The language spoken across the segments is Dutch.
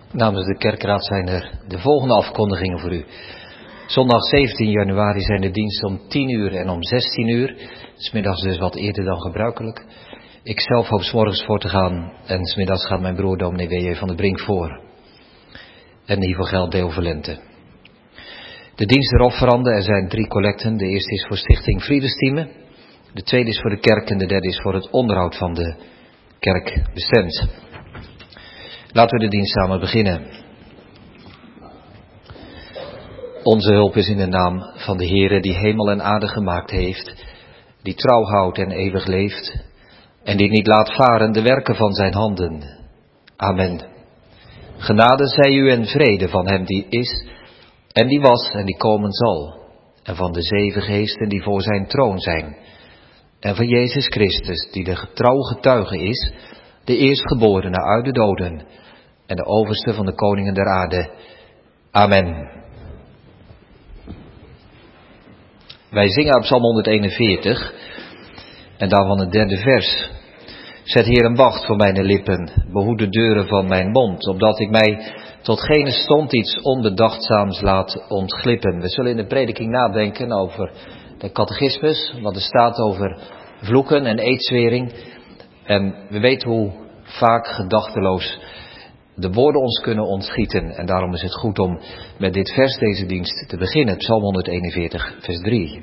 Namens de kerkraad zijn er de volgende afkondigingen voor u. Zondag 17 januari zijn de diensten om 10 uur en om 16 uur. 's Middags dus wat eerder dan gebruikelijk. Ik zelf hoop 's morgens voor te gaan en 's middags gaat mijn broer dominee W.J. van der Brink voor. En hiervoor geldt deel Valente. De diensten erop veranderen. Er zijn 3 collecten. De eerste is voor Stichting Vredestieme. De tweede is voor de kerk en de derde is voor het onderhoud van de kerk bestemd. Laten we de dienst samen beginnen. Onze hulp is in de naam van de Heere die hemel en aarde gemaakt heeft, die trouw houdt en eeuwig leeft en die niet laat varen de werken van zijn handen. Amen. Genade zij u en vrede van hem die is en die was en die komen zal, en van de 7 geesten die voor zijn troon zijn, en van Jezus Christus die de getrouw getuige is, de eerstgeborene uit de doden en de overste van de koningen der aarde. Amen. Wij zingen op Psalm 141 en daarvan het 3e vers. Zet Heer een wacht voor mijn lippen, behoed de deuren van mijn mond, opdat ik mij tot geen stond iets onbedachtzaams laat ontglippen. We zullen in de prediking nadenken over de catechismus, wat er staat over vloeken en eedzwering. En we weten hoe vaak gedachteloos de woorden ons kunnen ontschieten. En daarom is het goed om met dit vers deze dienst te beginnen. Psalm 141, vers 3.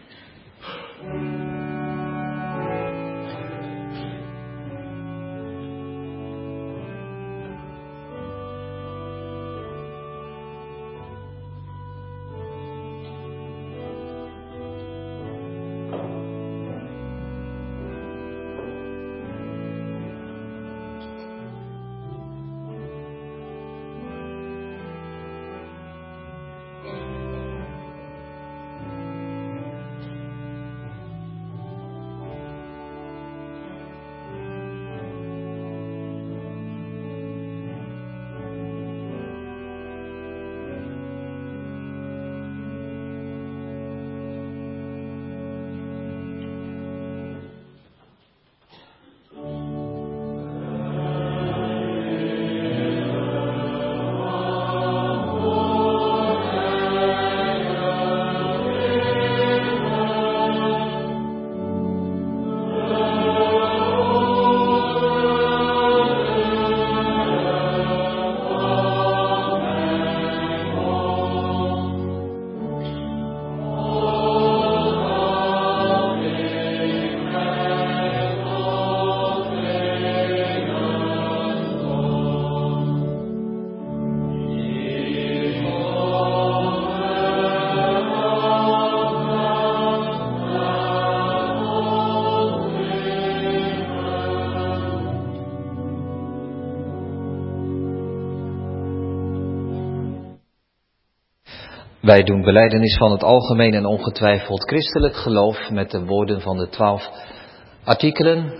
Wij doen belijdenis van het algemeen en ongetwijfeld christelijk geloof met de woorden van de 12 artikelen.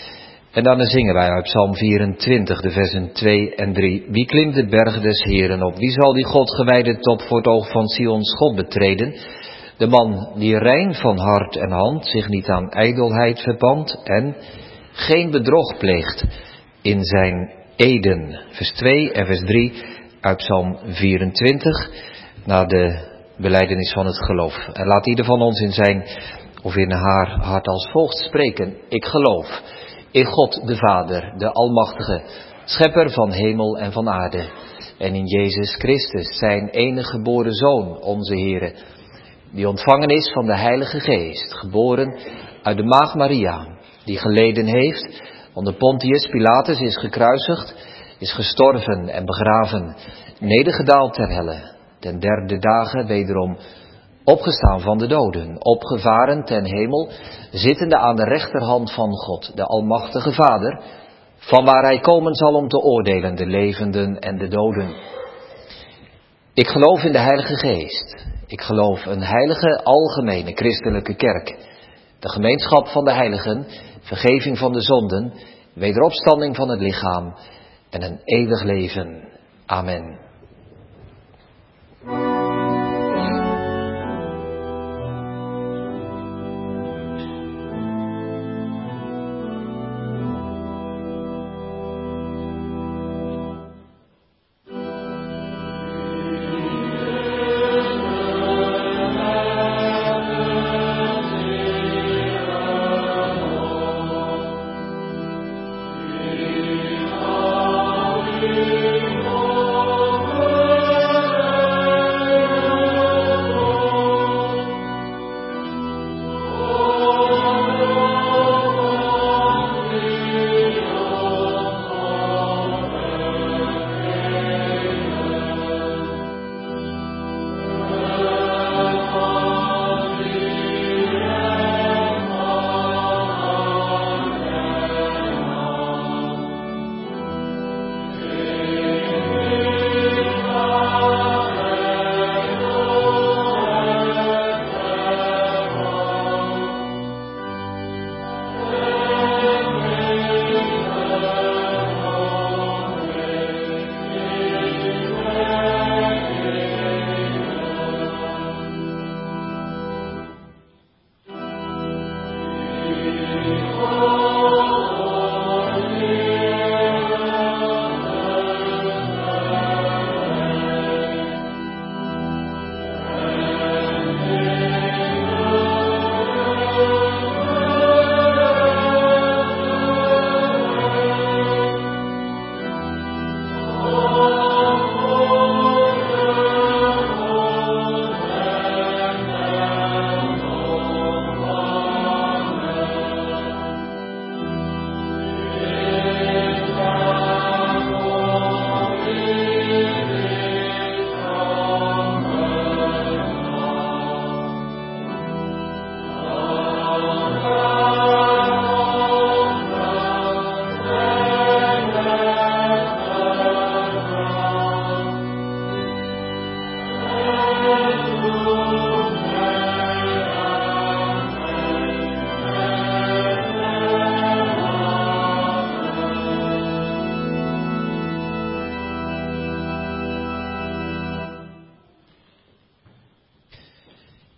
En dan zingen wij uit Psalm 24, de versen 2 en 3. Wie klimt de berg des Heeren op? Wie zal die God gewijde top voor het oog van Sions God betreden? De man die rein van hart en hand, zich niet aan ijdelheid verpand en geen bedrog pleegt in zijn eden. Vers 2 en vers 3 uit Psalm 24. Naar de belijdenis van het geloof. En laat ieder van ons in zijn of in haar hart als volgt spreken. Ik geloof in God de Vader, de Almachtige, Schepper van hemel en van aarde. En in Jezus Christus, zijn enige geboren Zoon, onze Heere, die ontvangen is van de Heilige Geest, geboren uit de Maagd Maria, die geleden heeft, onder Pontius Pilatus is gekruisigd, is gestorven en begraven, nedergedaald ter helle. Ten 3e dagen wederom opgestaan van de doden, opgevaren ten hemel, zittende aan de rechterhand van God, de Almachtige Vader, vanwaar hij komen zal om te oordelen de levenden en de doden. Ik geloof in de Heilige Geest. Ik geloof een heilige, algemene, christelijke kerk. De gemeenschap van de heiligen, vergeving van de zonden, wederopstanding van het lichaam en een eeuwig leven. Amen.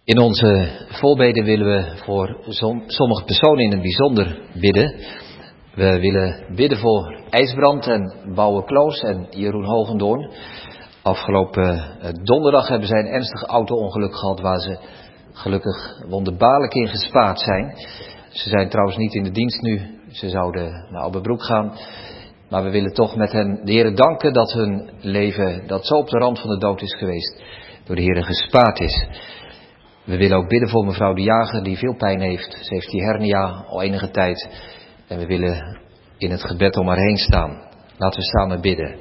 In onze voorbeden willen we voor sommige personen in het bijzonder bidden. We willen bidden voor IJsbrand en Bouwe Kloos en Jeroen Hogendoorn. Afgelopen donderdag hebben zij een ernstig auto-ongeluk gehad waar ze gelukkig wonderbaarlijk in gespaard zijn. Ze zijn trouwens niet in de dienst nu, ze zouden naar Alberbroek gaan. Maar we willen toch met hen de Heere danken dat hun leven, dat zo op de rand van de dood is geweest, door de Heere gespaard is. We willen ook bidden voor mevrouw De Jager die veel pijn heeft. Ze heeft die hernia al enige tijd. En we willen in het gebed om haar heen staan. Laten we samen bidden.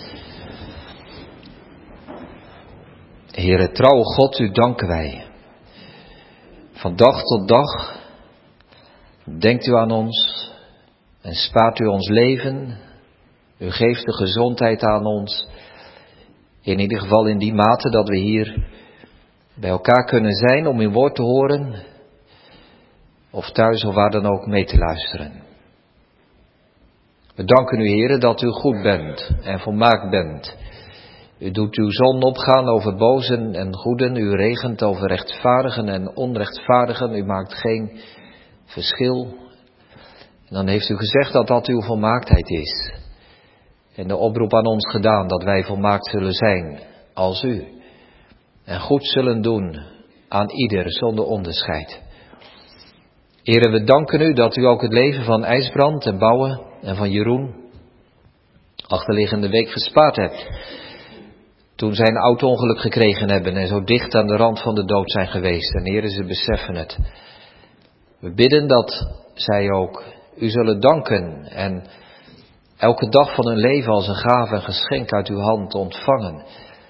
Heere, trouwe God, u danken wij. Van dag tot dag denkt u aan ons en spaart u ons leven. U geeft de gezondheid aan ons. In ieder geval in die mate dat we hier bij elkaar kunnen zijn om uw woord te horen. Of thuis of waar dan ook mee te luisteren. We danken u, Heere, dat u goed bent en volmaakt bent. U doet uw zon opgaan over bozen en goeden. U regent over rechtvaardigen en onrechtvaardigen. U maakt geen verschil. En dan heeft u gezegd dat dat uw volmaaktheid is. En de oproep aan ons gedaan dat wij volmaakt zullen zijn als u. En goed zullen doen aan ieder zonder onderscheid. Heere, we danken u dat u ook het leven van IJsbrand en Bouwe en van Jeroen achterliggende week gespaard hebt. Toen zij een auto-ongeluk gekregen hebben en zo dicht aan de rand van de dood zijn geweest. En Heere, ze beseffen het. We bidden dat zij ook u zullen danken en elke dag van hun leven als een gave en geschenk uit uw hand ontvangen.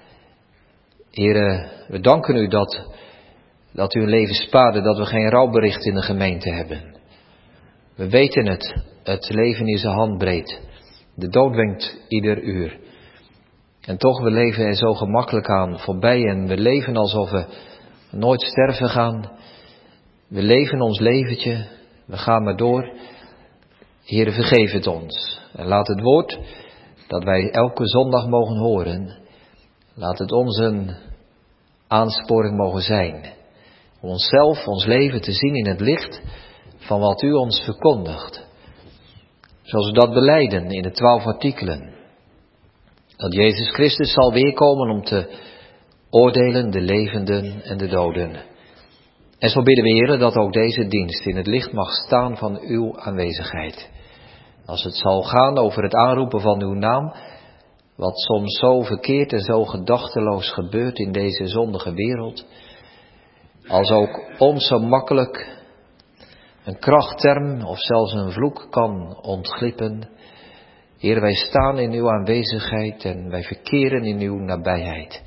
Heere, we danken u dat u een leven spaarde, dat we geen rouwbericht in de gemeente hebben. We weten het leven is een handbreed. De dood wenkt ieder uur. En toch, we leven er zo gemakkelijk aan voorbij en we leven alsof we nooit sterven gaan. We leven ons leventje, we gaan maar door. Heere, vergeef het ons. En laat het woord dat wij elke zondag mogen horen, laat het ons een aansporing mogen zijn. Om onszelf, ons leven te zien in het licht van wat u ons verkondigt. Zoals we dat belijden in de 12 artikelen. Dat Jezus Christus zal weerkomen om te oordelen de levenden en de doden. En zo bidden we, Heere, dat ook deze dienst in het licht mag staan van uw aanwezigheid. Als het zal gaan over het aanroepen van uw naam, wat soms zo verkeerd en zo gedachteloos gebeurt in deze zondige wereld. Als ook ons zo makkelijk een krachtterm of zelfs een vloek kan ontglippen. Heer, wij staan in uw aanwezigheid en wij verkeren in uw nabijheid.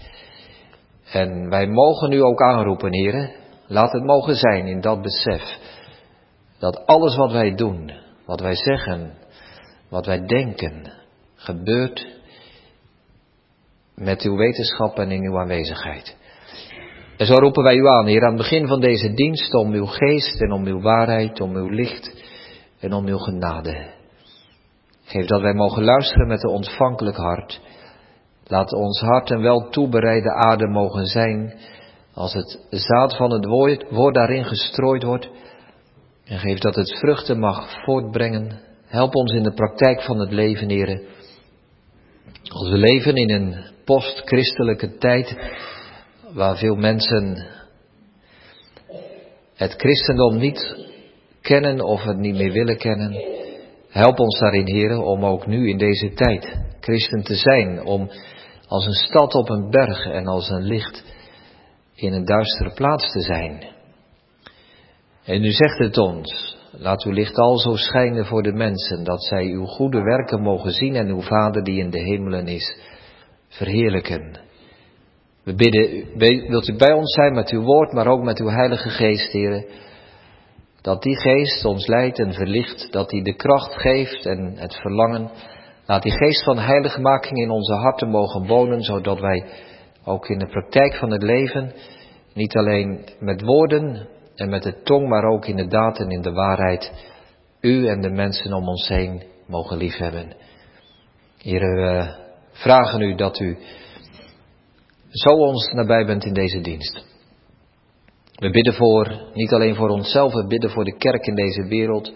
En wij mogen u ook aanroepen, Heer. Laat het mogen zijn in dat besef. Dat alles wat wij doen, wat wij zeggen, wat wij denken, gebeurt met uw wetenschap en in uw aanwezigheid. En zo roepen wij u aan, Heer, aan het begin van deze dienst om uw geest en om uw waarheid, om uw licht en om uw genade. Geef dat wij mogen luisteren met een ontvankelijk hart. Laat ons hart een wel toebereide aarde mogen zijn, als het zaad van het woord daarin gestrooid wordt. En geef dat het vruchten mag voortbrengen. Help ons in de praktijk van het leven, Heer. Als we leven in een post-christelijke tijd, waar veel mensen het christendom niet kennen of het niet meer willen kennen. Help ons daarin, Heer, om ook nu in deze tijd christen te zijn. Om als een stad op een berg en als een licht in een duistere plaats te zijn. En u zegt het ons, laat uw licht alzo schijnen voor de mensen, dat zij uw goede werken mogen zien en uw Vader die in de hemelen is, verheerlijken. We bidden, wilt u bij ons zijn met uw woord, maar ook met uw Heilige Geest, Heer. Dat die Geest ons leidt en verlicht, dat die de kracht geeft en het verlangen. Laat die Geest van heiligmaking in onze harten mogen wonen, zodat wij ook in de praktijk van het leven, niet alleen met woorden en met de tong, maar ook in de daad en in de waarheid, u en de mensen om ons heen mogen liefhebben. Heer, we vragen u dat u zo ons nabij bent in deze dienst. We bidden niet alleen voor onszelf, we bidden voor de kerk in deze wereld.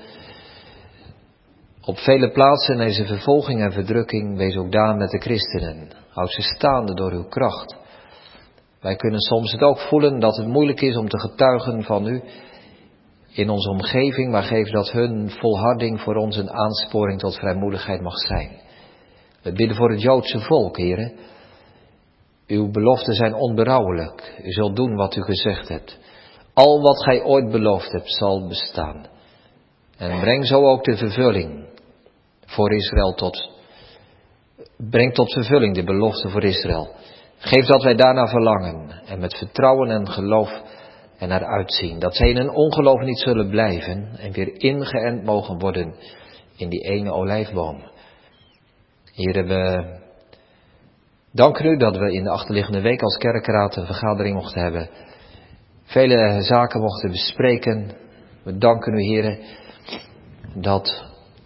Op vele plaatsen in deze vervolging en verdrukking, wees ook daar met de christenen. Houd ze staande door uw kracht. Wij kunnen soms het ook voelen dat het moeilijk is om te getuigen van u in onze omgeving, maar geef dat hun volharding voor ons een aansporing tot vrijmoedigheid mag zijn. We bidden voor het Joodse volk, heren. Uw beloften zijn onberouwelijk. U zult doen wat u gezegd hebt. Al wat gij ooit beloofd hebt, zal bestaan. En breng zo ook de vervulling voor Israël breng tot vervulling de belofte voor Israël. Geef dat wij daarna verlangen en met vertrouwen en geloof en naar uitzien. Dat zij in hun ongeloof niet zullen blijven en weer ingeënt mogen worden in die ene olijfboom. Heren, we danken u dat we in de achterliggende week als kerkraad een vergadering mochten hebben. Vele zaken mochten bespreken. We danken u, heren, dat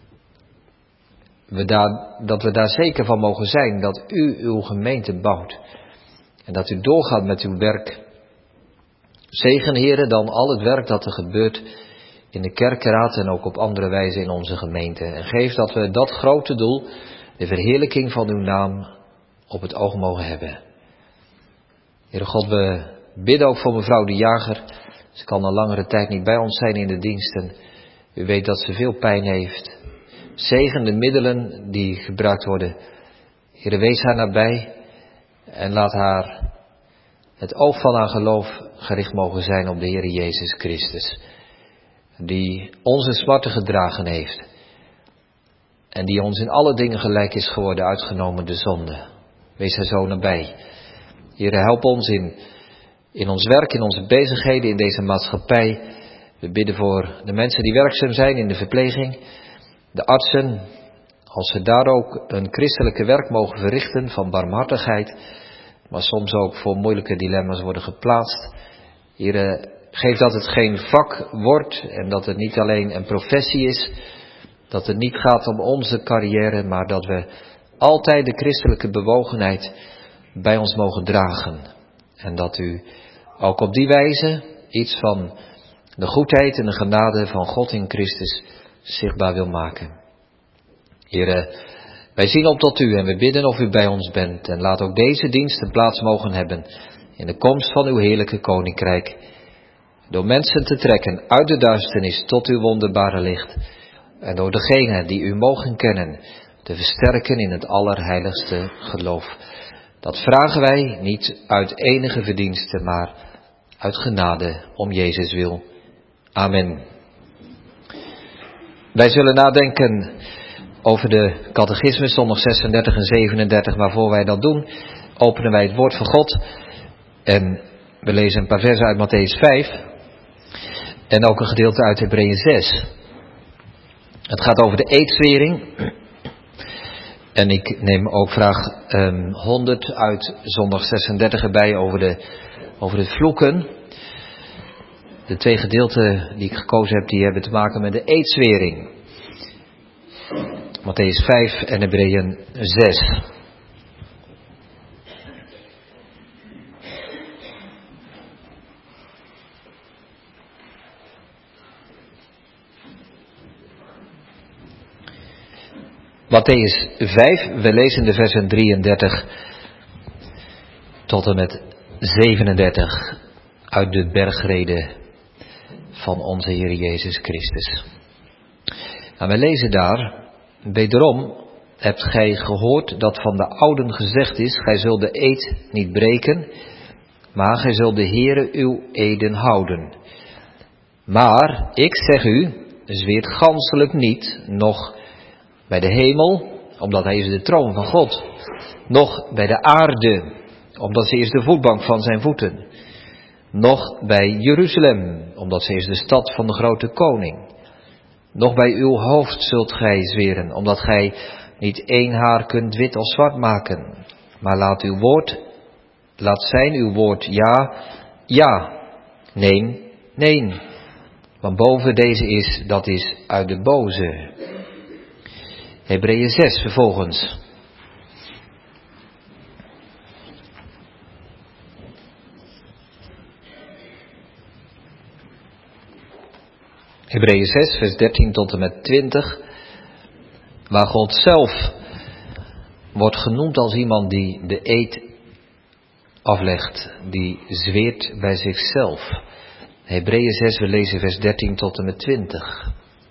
we daar zeker van mogen zijn dat u uw gemeente bouwt. En dat u doorgaat met uw werk. Zegen, heren, dan al het werk dat er gebeurt in de kerkraad en ook op andere wijze in onze gemeente. En geef dat we dat grote doel, de verheerlijking van uw naam, op het oog mogen hebben. Heere God, we bidden ook voor mevrouw de Jager. Ze kan al langere tijd niet bij ons zijn in de diensten. U weet dat ze veel pijn heeft. Zegen de middelen die gebruikt worden. Heere, wees haar nabij en laat haar het oog van haar geloof gericht mogen zijn op de Heere Jezus Christus. Die onze smarten gedragen heeft. En die ons in alle dingen gelijk is geworden, uitgenomen de zonde. Wees haar zo nabij. Heere, help ons in ons werk, in onze bezigheden, in deze maatschappij. We bidden voor de mensen die werkzaam zijn in de verpleging. De artsen, als ze daar ook een christelijke werk mogen verrichten van barmhartigheid, maar soms ook voor moeilijke dilemma's worden geplaatst. Heere, geef dat het geen vak wordt en dat het niet alleen een professie is, dat het niet gaat om onze carrière, maar dat we altijd de christelijke bewogenheid bij ons mogen dragen. En dat u ook op die wijze iets van de goedheid en de genade van God in Christus zichtbaar wil maken. Heere, wij zien op tot u en we bidden of u bij ons bent. En laat ook deze diensten plaats mogen hebben in de komst van uw heerlijke koninkrijk. Door mensen te trekken uit de duisternis tot uw wonderbare licht. En door degenen die u mogen kennen te versterken in het allerheiligste geloof. Dat vragen wij niet uit enige verdienste, maar uit genade om Jezus wil. Amen. Wij zullen nadenken over de catechismus, zondag 36 en 37, maar voor wij dat doen, openen wij het woord van God. En we lezen een paar versen uit Mattheüs 5 en ook een gedeelte uit Hebreeën 6. Het gaat over de eedzwering. En ik neem ook vraag 100 uit zondag 36 erbij over het vloeken. De twee gedeelten die ik gekozen heb, die hebben te maken met de eedzwering. Mattheüs 5 en Hebreeën 6. Mattheüs 5, we lezen de versen 33 tot en met 37 uit de bergrede van onze Heer Jezus Christus. En we lezen daar: wederom hebt gij gehoord dat van de ouden gezegd is, gij zult de eed niet breken, maar gij zult de Heere uw eden houden. Maar ik zeg u, zweert ganselijk niet, noch bij de hemel, omdat hij is de troon van God, noch bij de aarde, omdat ze is de voetbank van zijn voeten, noch bij Jeruzalem, omdat ze is de stad van de grote koning. Nog bij uw hoofd zult gij zweren, omdat gij niet één haar kunt wit of zwart maken. Maar laat zijn uw woord ja, ja, nee, nee. Want boven deze is, dat is uit de boze. Hebreeën 6 vervolgens. Hebreeën 6, vers 13 tot en met 20, waar God zelf wordt genoemd als iemand die de eed aflegt, die zweert bij zichzelf. Hebreeën 6, we lezen vers 13 tot en met 20.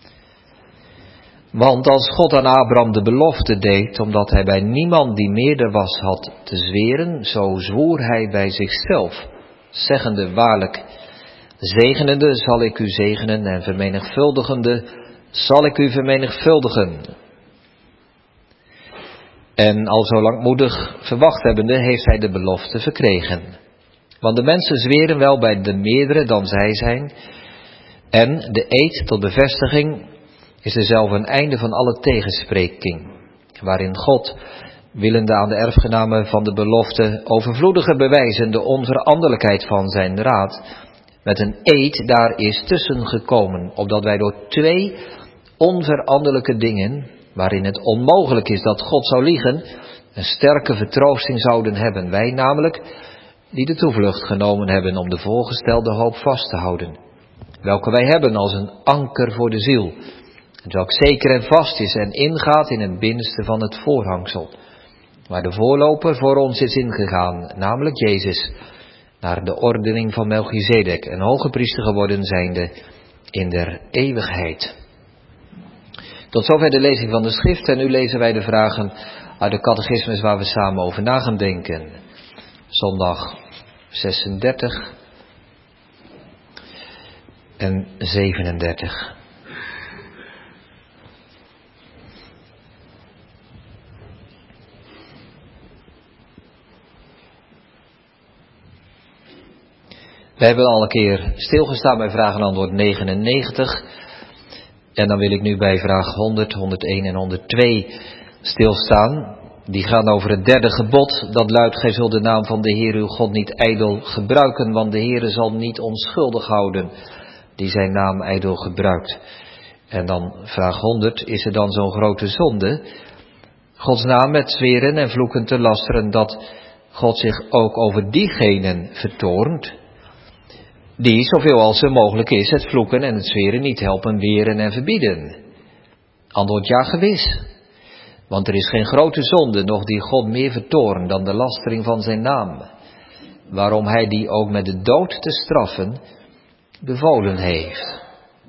Want als God aan Abraham de belofte deed, omdat hij bij niemand die meerder was had te zweren, zo zwoer hij bij zichzelf, zeggende waarlijk, zegenende zal ik u zegenen en vermenigvuldigende zal ik u vermenigvuldigen. En al zo langmoedig verwacht hebbende heeft hij de belofte verkregen. Want de mensen zweren wel bij de meerdere dan zij zijn, en de eed tot bevestiging is dezelfde een einde van alle tegenspreking, waarin God, willende aan de erfgenamen van de belofte overvloediger bewijzen de onveranderlijkheid van zijn raad, met een eed daar is tussen gekomen, opdat wij door twee onveranderlijke dingen, waarin het onmogelijk is dat God zou liegen, een sterke vertroosting zouden hebben. Wij namelijk, die de toevlucht genomen hebben om de voorgestelde hoop vast te houden, welke wij hebben als een anker voor de ziel, het welk zeker en vast is en ingaat in het binnenste van het voorhangsel, waar de voorloper voor ons is ingegaan, namelijk Jezus, naar de ordening van Melchizedek, en hoge priester geworden zijnde in der eeuwigheid. Tot zover de lezing van de schrift, en nu lezen wij de vragen uit de catechismus waar we samen over na gaan denken. Zondag 36 en 37. We hebben al een keer stilgestaan bij vraag en antwoord 99. En dan wil ik nu bij vraag 100, 101 en 102 stilstaan. Die gaan over het derde gebod. Dat luidt, gij zult de naam van de Heer uw God niet ijdel gebruiken, want de Heer zal niet onschuldig houden die zijn naam ijdel gebruikt. En dan vraag 100, is er dan zo'n grote zonde, Gods naam met zweren en vloeken te lasteren, dat God zich ook over diegenen vertoornt, die, zoveel als er mogelijk is, het vloeken en het zweren niet helpen weren en verbieden? Antwoord ja, gewis. Want er is geen grote zonde, noch die God meer vertoornt dan de lastering van zijn naam, waarom hij die ook met de dood te straffen bevolen heeft.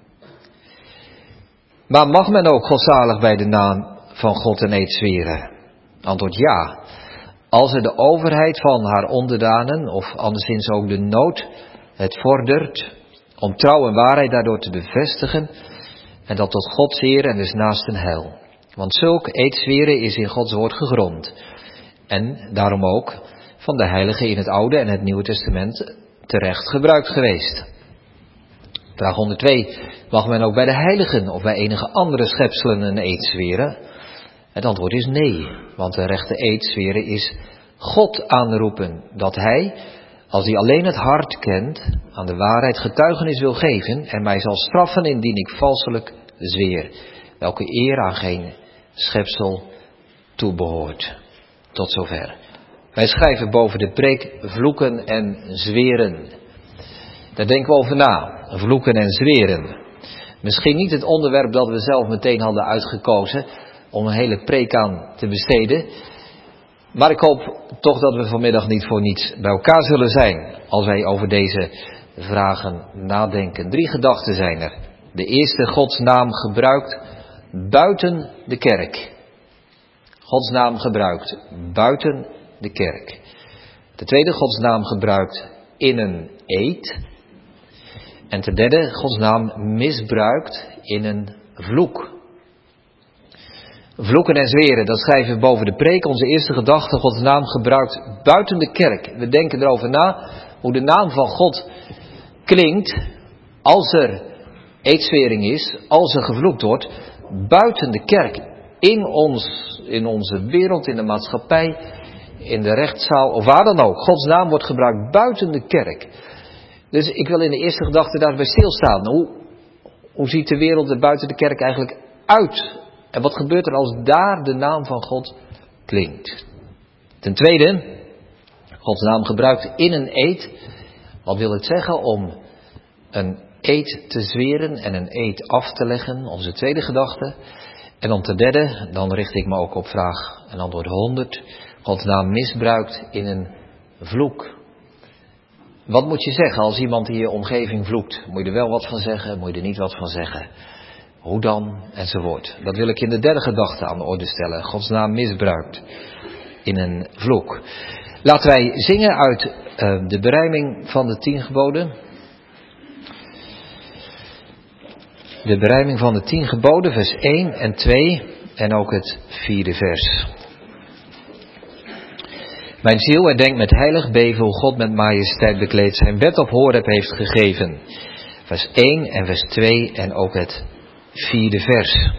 Maar mag men ook godzalig bij de naam van God een eed zweren? Antwoord ja. Als er de overheid van haar onderdanen, of anderszins ook de nood, het vordert om trouw en waarheid daardoor te bevestigen, en dat tot Gods eer en des naasten heil. Want zulk eedzweren is in Gods woord gegrond, en daarom ook van de heiligen in het Oude en het Nieuwe Testament terecht gebruikt geweest. Vraag 102, mag men ook bij de heiligen of bij enige andere schepselen een eed zweren? Het antwoord is nee, want de rechte eed zweren is God aanroepen, dat hij, als hij alleen het hart kent, aan de waarheid getuigenis wil geven en mij zal straffen indien ik valselijk zweer, welke eer aan geen schepsel toebehoort. Tot zover. Wij schrijven boven de preek vloeken en zweren. Daar denken we over na, vloeken en zweren. Misschien niet het onderwerp dat we zelf meteen hadden uitgekozen om een hele preek aan te besteden. Maar ik hoop toch dat we vanmiddag niet voor niets bij elkaar zullen zijn als wij over deze vragen nadenken. 3 gedachten zijn er. De eerste, Gods naam gebruikt buiten de kerk. Gods naam gebruikt buiten de kerk. De tweede, Gods naam gebruikt in een eed. En ten derde, Gods naam misbruikt in een vloek. Vloeken en zweren, dat schrijven we boven de preek. Onze eerste gedachte, Gods naam gebruikt buiten de kerk. We denken erover na hoe de naam van God klinkt als er eedzwering is, als er gevloekt wordt, buiten de kerk. In onze wereld, in de maatschappij, in de rechtszaal of waar dan ook. Gods naam wordt gebruikt buiten de kerk. Dus ik wil in de eerste gedachte daarbij stilstaan. Hoe ziet de wereld er buiten de kerk eigenlijk uit? En wat gebeurt er als daar de naam van God klinkt? Ten tweede, Gods naam gebruikt in een eed. Wat wil het zeggen om een eed te zweren en een eed af te leggen, onze tweede gedachte. En dan ten derde, dan richt ik me ook op vraag en antwoord 100. Gods naam misbruikt in een vloek. Wat moet je zeggen als iemand in je omgeving vloekt? Moet je er wel wat van zeggen? Moet je er niet wat van zeggen? Hoe dan? Enzovoort. Dat wil ik in de derde gedachte aan de orde stellen. Gods naam misbruikt in een vloek. Laten wij zingen uit de berijming van de 10 geboden. De berijming van de 10 geboden, vers 1 en 2 en ook het 4e vers. Mijn ziel herdenkt met heilig beven hoe God met majesteit bekleed zijn wet op Horeb heeft gegeven. Vers 1 en vers 2 en ook het 4e vers.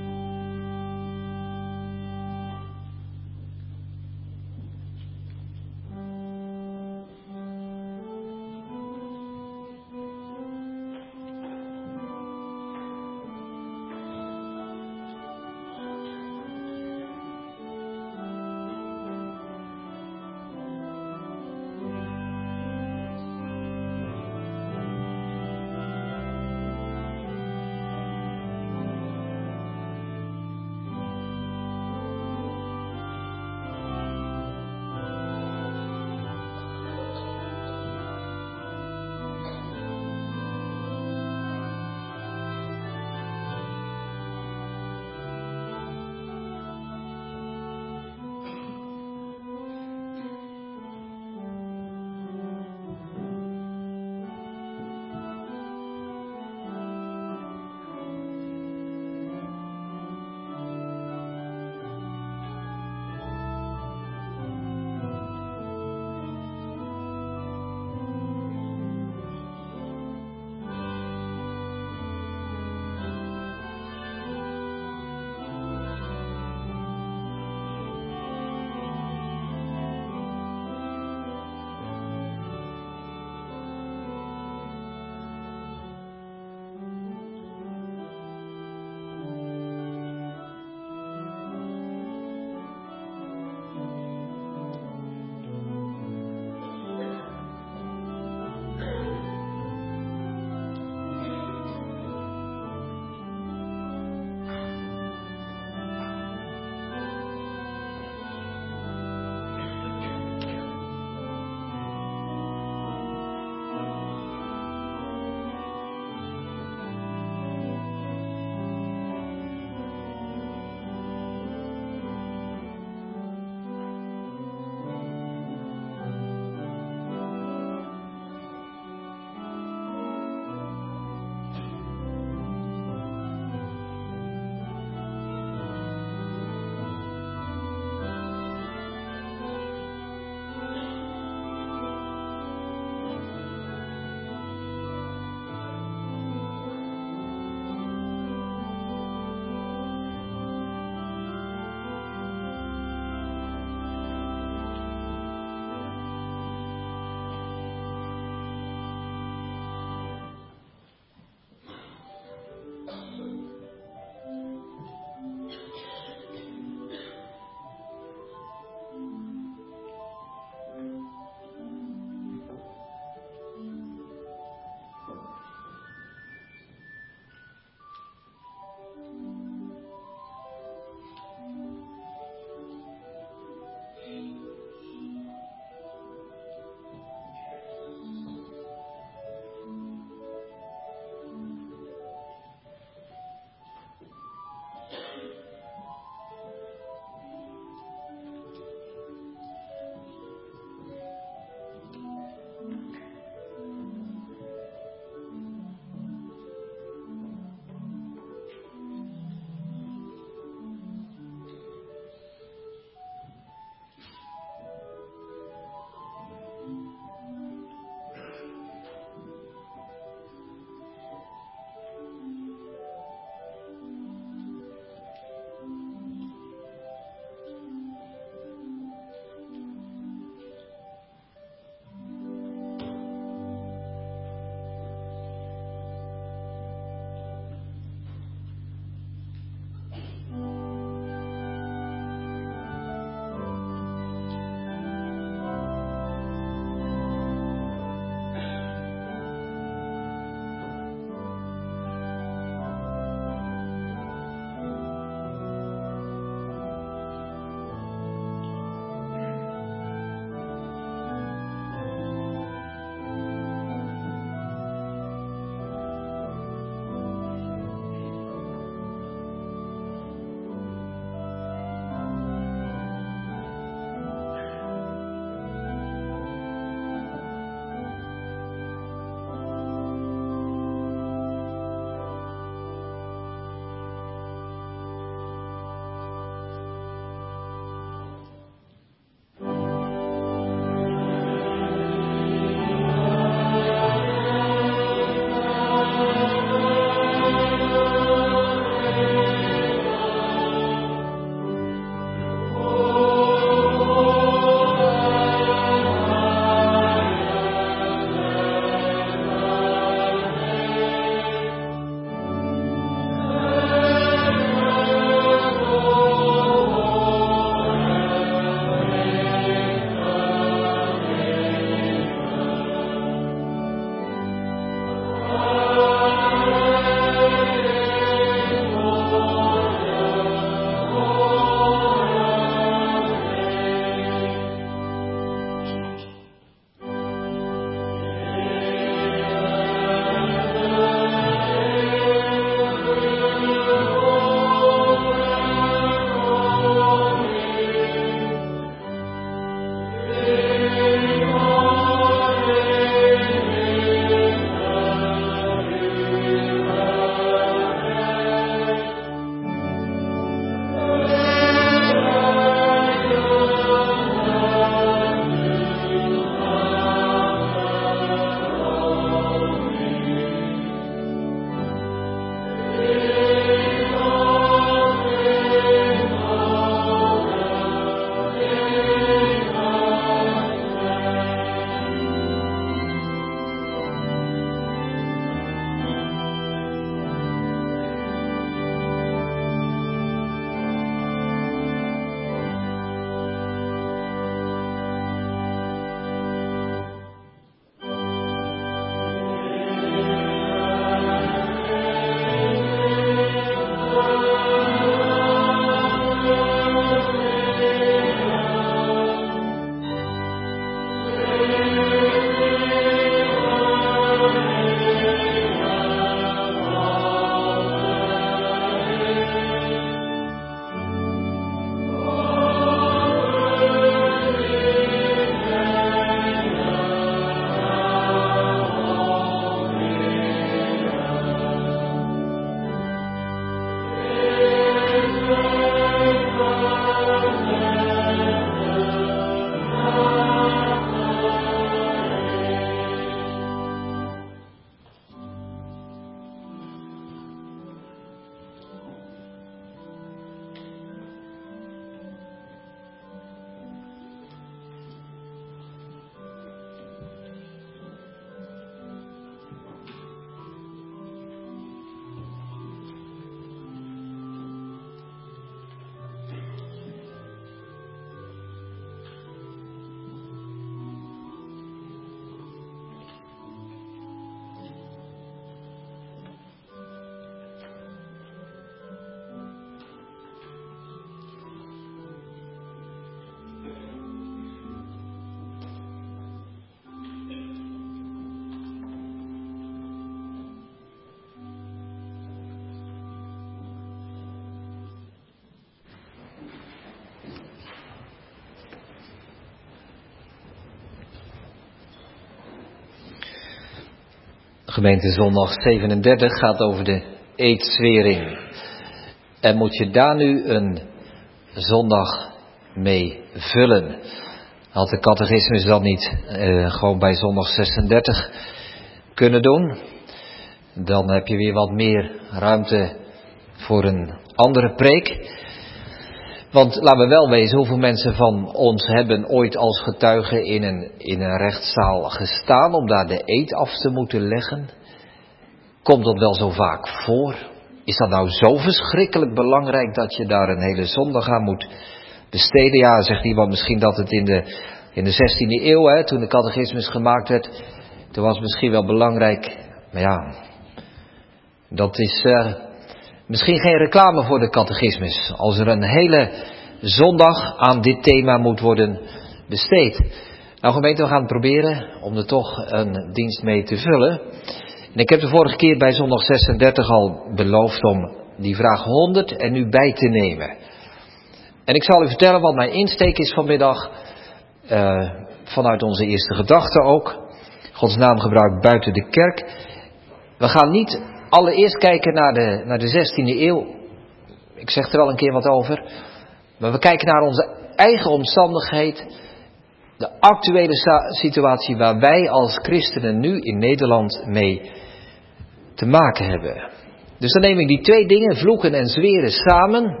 Gemeente zondag 37 gaat over de eedzwering. En moet je daar nu een zondag mee vullen? Had de catechismus dat niet gewoon bij zondag 36 kunnen doen? Dan heb je weer wat meer ruimte voor een andere preek. Want laten we wel wezen, hoeveel mensen van ons hebben ooit als getuige in een rechtszaal gestaan om daar de eed af te moeten leggen? Komt dat wel zo vaak voor? Is dat nou zo verschrikkelijk belangrijk dat je daar een hele zondag aan moet besteden? Ja, zegt iemand misschien dat het in de 16e eeuw, hè, toen de catechismus gemaakt werd, toen was het misschien wel belangrijk. Maar ja, dat is misschien geen reclame voor de catechismus. Als er een hele zondag aan dit thema moet worden besteed. Nou gemeente, we gaan het proberen om er toch een dienst mee te vullen. En ik heb de vorige keer bij zondag 36 al beloofd om die vraag 100 er nu bij te nemen. En ik zal u vertellen wat mijn insteek is vanmiddag. Vanuit onze eerste gedachte ook. Gods naamgebruik buiten de kerk. We gaan niet allereerst kijken naar de 16e eeuw. Ik zeg er al een keer wat over. Maar we kijken naar onze eigen omstandigheid. De actuele situatie waar wij als christenen nu in Nederland mee te maken hebben. Dus dan neem ik die twee dingen, vloeken en zweren, samen.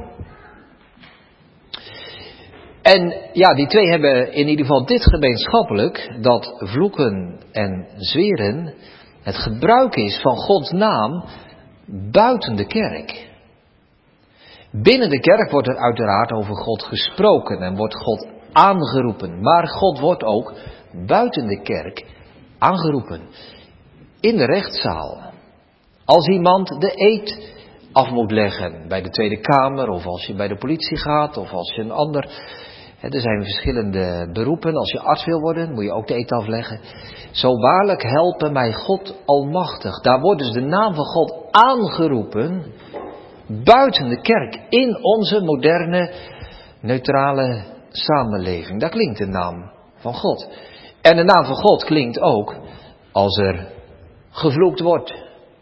En ja, die twee hebben in ieder geval dit gemeenschappelijk, dat vloeken en zweren het gebruik is van Gods naam buiten de kerk. Binnen de kerk wordt er uiteraard over God gesproken en wordt God aangeroepen. Maar God wordt ook buiten de kerk aangeroepen. In de rechtszaal. Als iemand de eed af moet leggen bij de Tweede Kamer, of als je bij de politie gaat, of als je een ander. Er zijn verschillende beroepen. Als je arts wil worden, moet je ook de eed afleggen. Zo waarlijk helpen mij God almachtig. Daar wordt dus de naam van God aangeroepen buiten de kerk. In onze moderne, neutrale samenleving. Daar klinkt de naam van God. En de naam van God klinkt ook als er gevloekt wordt.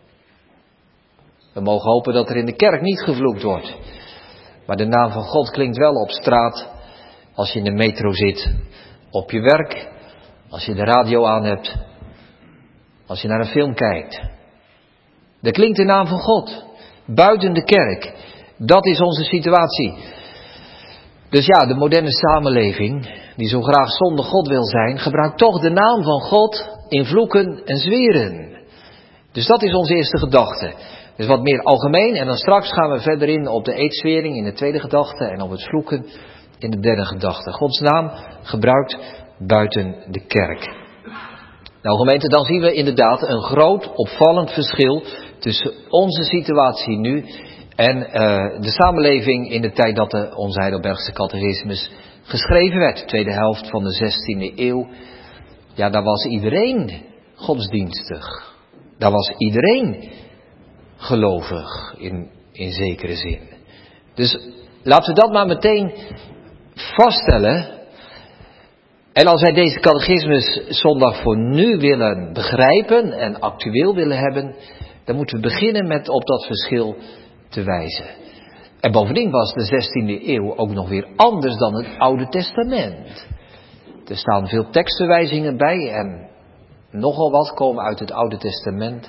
We mogen hopen dat er in de kerk niet gevloekt wordt. Maar de naam van God klinkt wel op straat. Als je in de metro zit, op je werk, als je de radio aan hebt, als je naar een film kijkt. Daar klinkt de naam van God, buiten de kerk. Dat is onze situatie. Dus ja, de moderne samenleving, die zo graag zonder God wil zijn, gebruikt toch de naam van God in vloeken en zweren. Dus dat is onze eerste gedachte. Dus wat meer algemeen en dan straks gaan we verder in op de eedzwering in de tweede gedachte en op het vloeken in de derde gedachte. Gods naam gebruikt buiten de kerk. Nou gemeente, dan zien we inderdaad een groot opvallend verschil tussen onze situatie nu en de samenleving in de tijd dat onze Heidelbergse catechismus geschreven werd. De tweede helft van de 16e eeuw. Ja, daar was iedereen godsdienstig. Daar was iedereen gelovig in zekere zin. Dus laten we dat maar meteen vaststellen. En als wij deze catechismus zondag voor nu willen begrijpen en actueel willen hebben, dan moeten we beginnen met op dat verschil te wijzen. En bovendien was de 16e eeuw ook nog weer anders dan het Oude Testament. Er staan veel tekstverwijzingen bij en nogal wat komen uit het Oude Testament.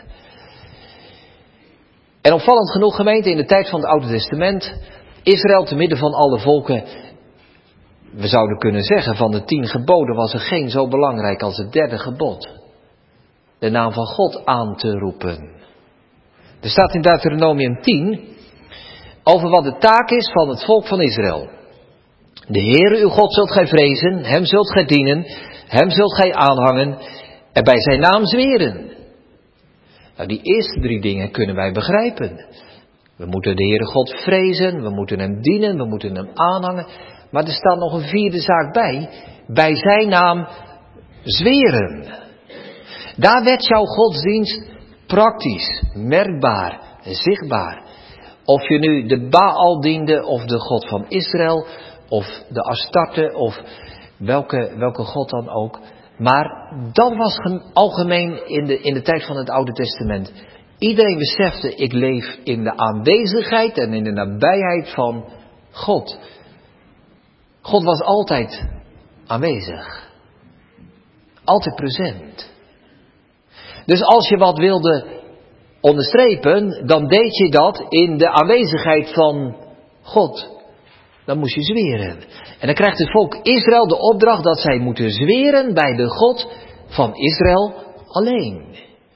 En opvallend genoeg gemeente, in de tijd van het Oude Testament, Israël te midden van alle volken, we zouden kunnen zeggen, van de 10 geboden was er geen zo belangrijk als het derde gebod. De naam van God aan te roepen. Er staat in Deuteronomium 10 over wat de taak is van het volk van Israël. De Heere uw God zult gij vrezen, hem zult gij dienen, hem zult gij aanhangen en bij zijn naam zweren. Nou, die eerste 3 dingen kunnen wij begrijpen. We moeten de Heere God vrezen, we moeten hem dienen, we moeten hem aanhangen. Maar er staat nog een 4e zaak bij zijn naam zweren. Daar werd jouw godsdienst praktisch, merkbaar, zichtbaar. Of je nu de Baal diende, of de God van Israël, of de Astarte, of welke God dan ook. Maar dat was algemeen in de tijd van het Oude Testament. Iedereen besefte, ik leef in de aanwezigheid en in de nabijheid van God. God was altijd aanwezig. Altijd present. Dus als je wat wilde onderstrepen, dan deed je dat in de aanwezigheid van God. Dan moest je zweren. En dan krijgt het volk Israël de opdracht dat zij moeten zweren bij de God van Israël alleen.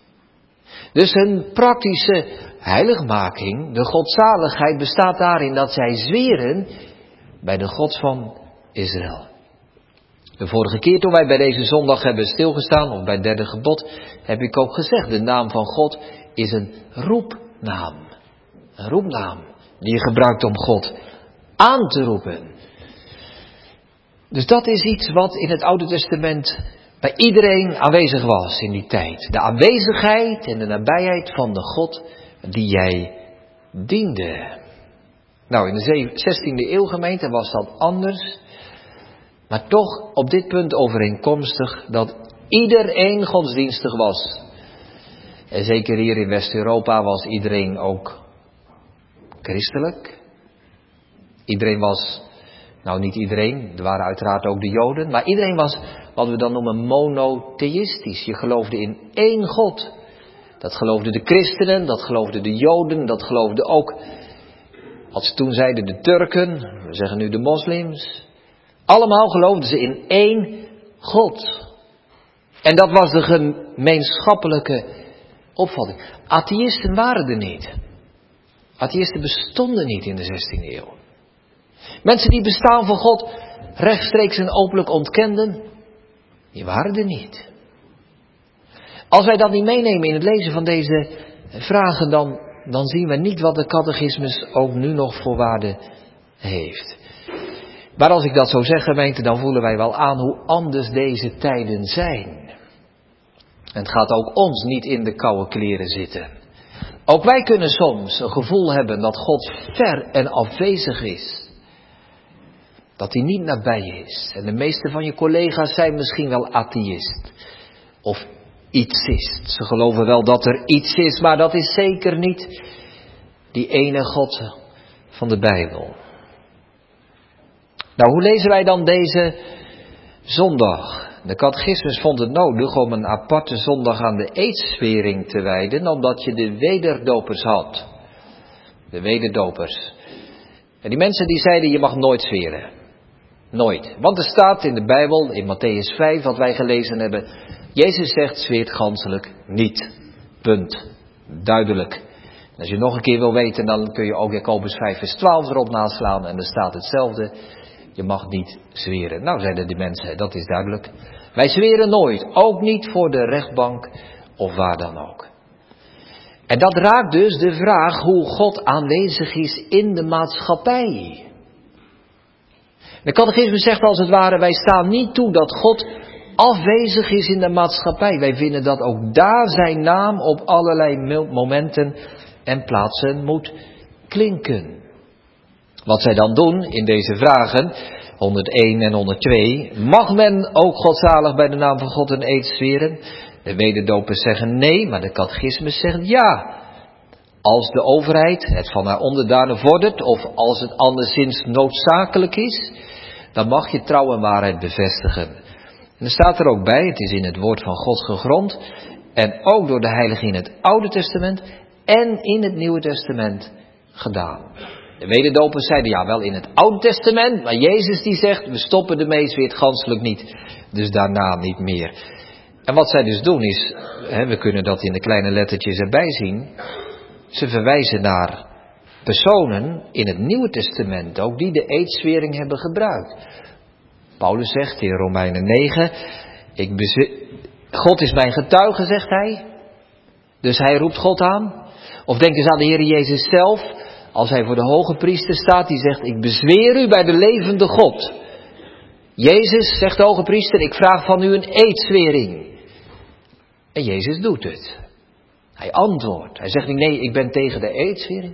Dus hun praktische heiligmaking, de godzaligheid, bestaat daarin dat zij zweren bij de God van Israël. De vorige keer toen wij bij deze zondag hebben stilgestaan, of bij het derde gebod, heb ik ook gezegd, de naam van God is een roepnaam. Een roepnaam die je gebruikt om God aan te roepen. Dus dat is iets wat in het Oude Testament bij iedereen aanwezig was in die tijd. De aanwezigheid en de nabijheid van de God die jij diende. Nou, in de 16e eeuw gemeente was dat anders. Maar toch op dit punt overeenkomstig dat iedereen godsdienstig was. En zeker hier in West-Europa was iedereen ook christelijk. Iedereen was, nou niet iedereen, er waren uiteraard ook de Joden. Maar iedereen was wat we dan noemen monotheïstisch. Je geloofde in één God. Dat geloofden de christenen, dat geloofden de Joden, dat geloofden ook, wat ze toen zeiden, de Turken. We zeggen nu de moslims. Allemaal geloofden ze in één God. En dat was de gemeenschappelijke opvatting. Atheïsten waren er niet. Atheïsten bestonden niet in de 16e eeuw. Mensen die het bestaan van God rechtstreeks en openlijk ontkenden, die waren er niet. Als wij dat niet meenemen in het lezen van deze vragen, dan zien we niet wat de catechismus ook nu nog voor waarde heeft. Maar als ik dat zo zeg, gemeente, dan voelen wij wel aan hoe anders deze tijden zijn. En het gaat ook ons niet in de koude kleren zitten. Ook wij kunnen soms een gevoel hebben dat God ver en afwezig is. Dat hij niet nabij is. En de meeste van je collega's zijn misschien wel atheïst. Of ietsist. Ze geloven wel dat er iets is, maar dat is zeker niet die ene God van de Bijbel. Nou, hoe lezen wij dan deze zondag? De catechismus vond het nodig om een aparte zondag aan de eedswering te wijden, omdat je de wederdopers had. De wederdopers. En die mensen die zeiden, je mag nooit zweren. Nooit. Want er staat in de Bijbel, in Mattheüs 5, wat wij gelezen hebben, Jezus zegt, zweert ganselijk niet. Punt. Duidelijk. En als je nog een keer wil weten, dan kun je ook Jacobus 5 vers 12 erop naslaan en er staat hetzelfde. Je mag niet zweren. Nou, zeiden die mensen, dat is duidelijk. Wij zweren nooit, ook niet voor de rechtbank of waar dan ook. En dat raakt dus de vraag hoe God aanwezig is in de maatschappij. De catechismus zegt als het ware, wij staan niet toe dat God afwezig is in de maatschappij. Wij vinden dat ook daar zijn naam op allerlei momenten en plaatsen moet klinken. Wat zij dan doen in deze vragen, 101 en 102, mag men ook godzalig bij de naam van God een eed zweren? De wederdopers zeggen nee, maar de catechismus zegt ja. Als de overheid het van haar onderdanen vordert of als het anderszins noodzakelijk is, dan mag je trouw en waarheid bevestigen. En er staat er ook bij, het is in het woord van God gegrond en ook door de heiligen in het Oude Testament en in het Nieuwe Testament gedaan. De wederdopers zeiden ja wel in het Oude Testament, maar Jezus die zegt we stoppen ermee, zweert ganselijk niet, dus daarna niet meer. En wat zij dus doen is, we kunnen dat in de kleine lettertjes erbij zien, ze verwijzen naar personen in het Nieuwe Testament ook die de eedzwering hebben gebruikt. Paulus zegt in Romeinen 9, God is mijn getuige, zegt hij. Dus hij roept God aan. Of denk eens aan de Heer Jezus zelf, als hij voor de hoge priester staat, die zegt, ik bezweer u bij de levende God. Jezus, zegt de hoge priester, ik vraag van u een eedzwering. En Jezus doet het. Hij antwoordt. Hij zegt niet, nee, ik ben tegen de eedzwering.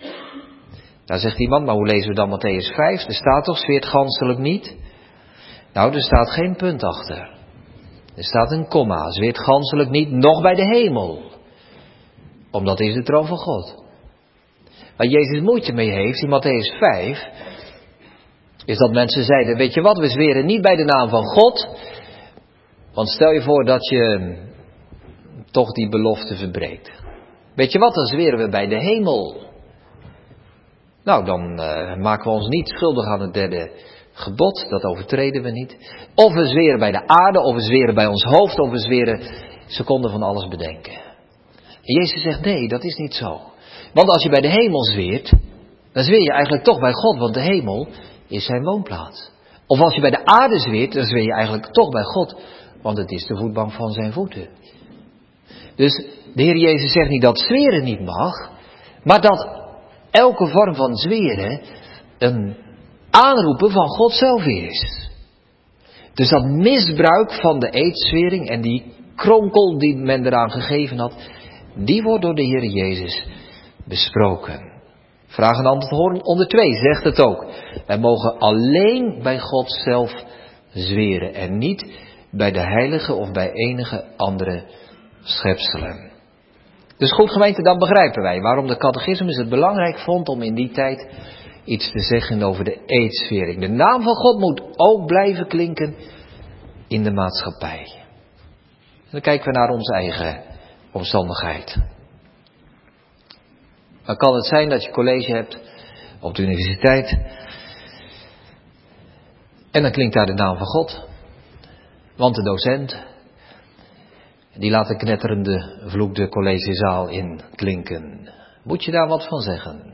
Daar zegt iemand, maar hoe lezen we dan Mattheüs 5? Er staat toch, zweert ganselijk niet? Nou, er staat geen punt achter. Er staat een komma, zweert ganselijk niet, nog bij de hemel. Omdat dit is de troon van God. Waar Jezus moeite mee heeft in Mattheüs 5, is dat mensen zeiden, weet je wat, we zweren niet bij de naam van God. Want stel je voor dat je toch die belofte verbreekt. Weet je wat, dan zweren we bij de hemel. Nou, dan maken we ons niet schuldig aan het derde gebod, dat overtreden we niet. Of we zweren bij de aarde, of we zweren bij ons hoofd, of we zweren, ze konden van alles bedenken. En Jezus zegt, nee, dat is niet zo. Want als je bij de hemel zweert, dan zweer je eigenlijk toch bij God, want de hemel is zijn woonplaats. Of als je bij de aarde zweert, dan zweer je eigenlijk toch bij God, want het is de voetbank van zijn voeten. Dus de Heer Jezus zegt niet dat zweren niet mag, maar dat elke vorm van zweren een aanroepen van God zelf is. Dus dat misbruik van de eedzwering en die kronkel die men eraan gegeven had, die wordt door de Heer Jezus besproken. Vraag en antwoord onder 2 zegt het ook. Wij mogen alleen bij God zelf zweren en niet bij de heilige of bij enige andere schepselen. Dus goed gemeente, dan begrijpen wij waarom de catechismus het belangrijk vond om in die tijd iets te zeggen over de eedzwering. De naam van God moet ook blijven klinken in de maatschappij. En dan kijken we naar onze eigen omstandigheid. Dan kan het zijn dat je college hebt op de universiteit. En dan klinkt daar de naam van God. Want de docent, die laat de knetterende vloek de collegezaal in klinken. Moet je daar wat van zeggen?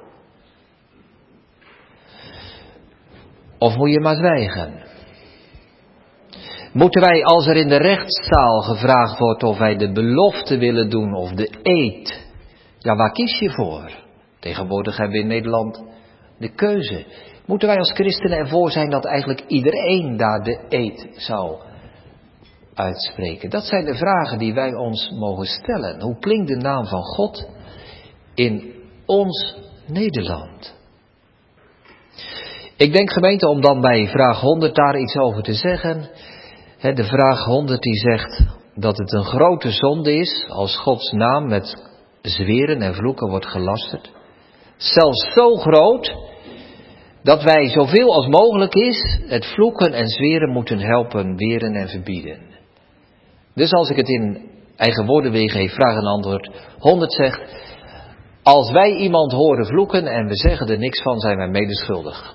Of moet je maar zwijgen? Moeten wij, als er in de rechtszaal gevraagd wordt of wij de belofte willen doen of de eed, ja, waar kies je voor? Tegenwoordig hebben we in Nederland de keuze. Moeten wij als christenen ervoor zijn dat eigenlijk iedereen daar de eed zou uitspreken? Dat zijn de vragen die wij ons mogen stellen. Hoe klinkt de naam van God in ons Nederland? Ik denk gemeente, om dan bij vraag 100 daar iets over te zeggen. De vraag 100 die zegt dat het een grote zonde is als Gods naam met zweren en vloeken wordt gelasterd. Zelfs zo groot dat wij zoveel als mogelijk is het vloeken en zweren moeten helpen, weren en verbieden. Dus als ik het in eigen woorden weergeef, vraag en antwoord 100 zegt, als wij iemand horen vloeken en we zeggen er niks van, zijn wij medeschuldig.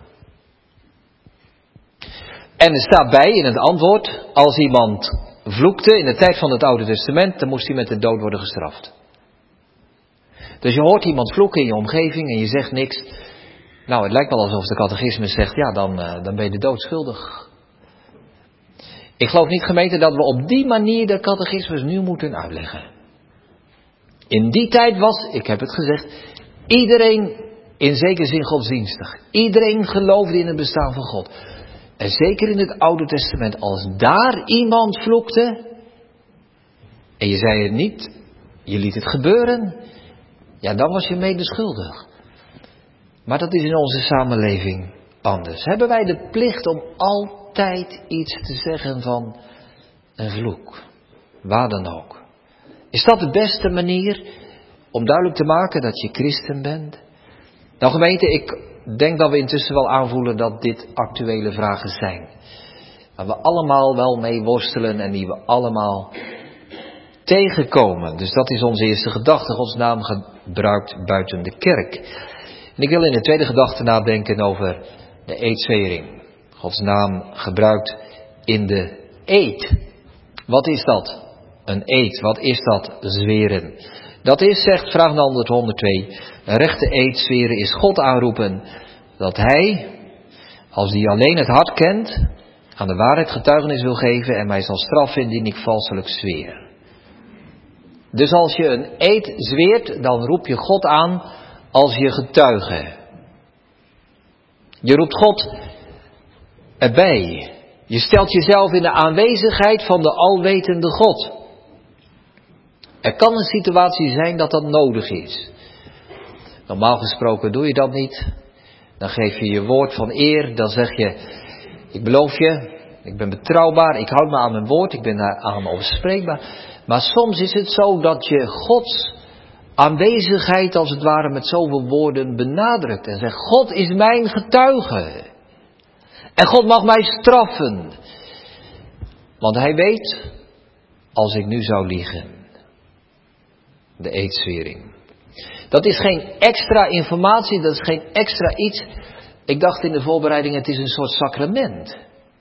En er staat bij in het antwoord, als iemand vloekte in de tijd van het Oude Testament, dan moest hij met de dood worden gestraft. Dus je hoort iemand vloeken in je omgeving en je zegt niks. Nou, het lijkt wel alsof de catechismus zegt, ja, dan ben je de dood schuldig. Ik geloof niet, gemeente, dat we op die manier de catechismus nu moeten uitleggen. In die tijd was, ik heb het gezegd, iedereen in zekere zin godsdienstig. Iedereen geloofde in het bestaan van God. En zeker in het Oude Testament, als daar iemand vloekte en je zei het niet, je liet het gebeuren, ja, dan was je medeschuldig. Maar dat is in onze samenleving anders. Hebben wij de plicht om altijd iets te zeggen van een vloek? Waar dan ook. Is dat de beste manier om duidelijk te maken dat je christen bent? Nou gemeente, ik denk dat we intussen wel aanvoelen dat dit actuele vragen zijn. Waar we allemaal wel mee worstelen en die we allemaal tegenkomen. Dus dat is onze eerste gedachte. Gods naam gebruikt buiten de kerk. En ik wil in de tweede gedachte nadenken over de eedzwering. Gods naam gebruikt in de eed. Wat is dat? Een eed. Wat is dat? Zweren. Dat is, zegt vraag 102, een rechte eed zweren is God aanroepen dat hij, als hij alleen het hart kent, aan de waarheid getuigenis wil geven en mij zal straffen indien ik valselijk zweer. Dus als je een eed zweert, dan roep je God aan als je getuige. Je roept God erbij. Je stelt jezelf in de aanwezigheid van de alwetende God. Er kan een situatie zijn dat dat nodig is. Normaal gesproken doe je dat niet. Dan geef je je woord van eer. Dan zeg je, ik beloof je, Ik ben betrouwbaar, ik houd me aan mijn woord, ik ben aan onbespreekbaar. Maar soms is het zo dat je Gods aanwezigheid als het ware met zoveel woorden benadrukt. En zegt, God is mijn getuige. En God mag mij straffen. Want hij weet, als ik nu zou liegen. De eedzwering. Dat is geen extra informatie, dat is geen extra iets. Ik dacht in de voorbereiding, het is een soort sacrament.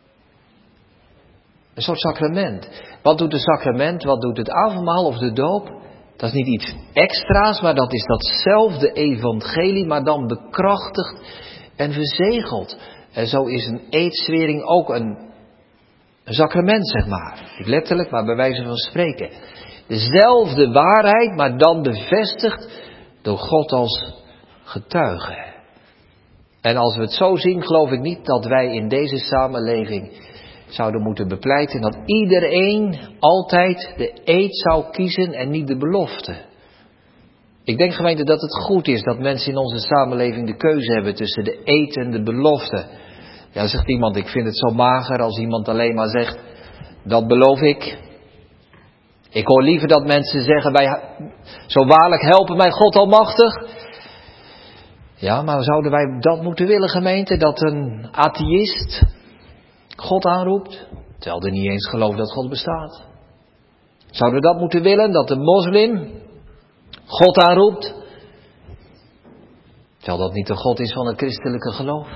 Een soort sacrament. Wat doet het sacrament? Wat doet het avondmaal of de doop? Dat is niet iets extra's, maar dat is datzelfde evangelie, maar dan bekrachtigd en verzegeld. En zo is een eedzwering ook een sacrament, zeg maar. Niet letterlijk, maar bij wijze van spreken. Dezelfde waarheid, maar dan bevestigd door God als getuige. En als we het zo zien, geloof ik niet dat wij in deze samenleving zouden moeten bepleiten dat iedereen altijd de eed zou kiezen en niet de belofte. Ik denk, gemeente, dat het goed is dat mensen in onze samenleving de keuze hebben tussen de eed en de belofte. Ja, zegt iemand, ik vind het zo mager als iemand alleen maar zegt, dat beloof ik. Ik hoor liever dat mensen zeggen, zo waarlijk helpen mij God almachtig. Ja, maar zouden wij dat moeten willen, gemeente, dat een atheïst God aanroept, terwijl er niet eens gelooft dat God bestaat? Zouden we dat moeten willen, dat de moslim God aanroept, terwijl dat niet de God is van het christelijke geloof?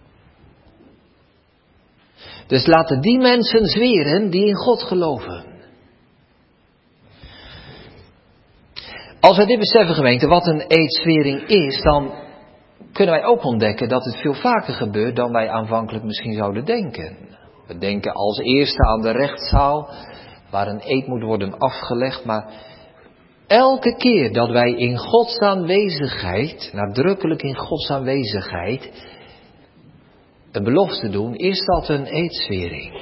Dus laten die mensen zweren die in God geloven. Als we dit beseffen, gemeente, wat een eedzwering is, dan kunnen wij ook ontdekken dat het veel vaker gebeurt dan wij aanvankelijk misschien zouden denken. We denken als eerste aan de rechtszaal, waar een eed moet worden afgelegd, maar elke keer dat wij in Gods aanwezigheid, nadrukkelijk in Gods aanwezigheid, een belofte doen, is dat een eedzwering.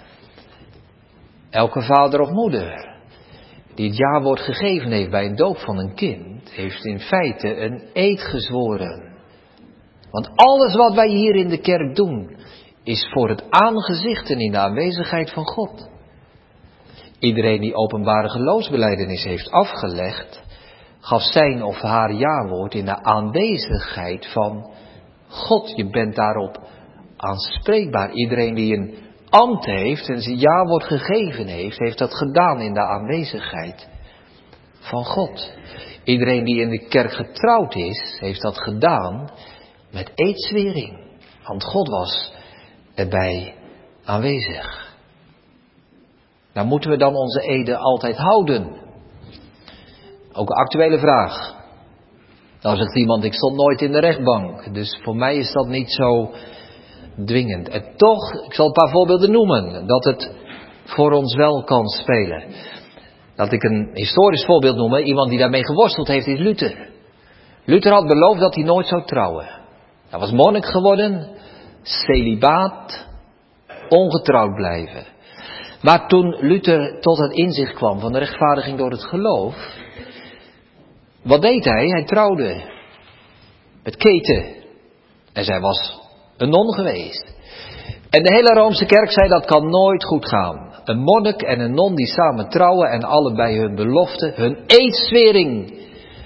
Elke vader of moeder die het jawoord gegeven heeft bij het doop van een kind, heeft in feite een eed gezworen. Want alles wat wij hier in de kerk doen, is voor het aangezicht en in de aanwezigheid van God. Iedereen die openbare geloofsbelijdenis heeft afgelegd, gaf zijn of haar jawoord in de aanwezigheid van God. Je bent daarop aanspreekbaar. Iedereen die een ambt heeft en zijn jawoord gegeven heeft, heeft dat gedaan in de aanwezigheid van God. Iedereen die in de kerk getrouwd is, heeft dat gedaan met eedzwering. Want God was erbij aanwezig. Nou, moeten we dan onze ede altijd houden? Ook een actuele vraag. Nou zegt iemand, ik stond nooit in de rechtbank, dus voor mij is dat niet zo dwingend. En toch, ik zal een paar voorbeelden noemen, dat het voor ons wel kan spelen. Laat ik een historisch voorbeeld noemen. Iemand die daarmee geworsteld heeft is Luther. Luther had beloofd dat hij nooit zou trouwen. Hij was monnik geworden, celibaat, ongetrouwd blijven. Maar toen Luther tot het inzicht kwam van de rechtvaardiging door het geloof, wat deed hij? Hij trouwde met Käthe. En zij was een non geweest. En de hele Roomse kerk zei dat kan nooit goed gaan. Een monnik en een non die samen trouwen en allebei hun belofte, hun eedzwering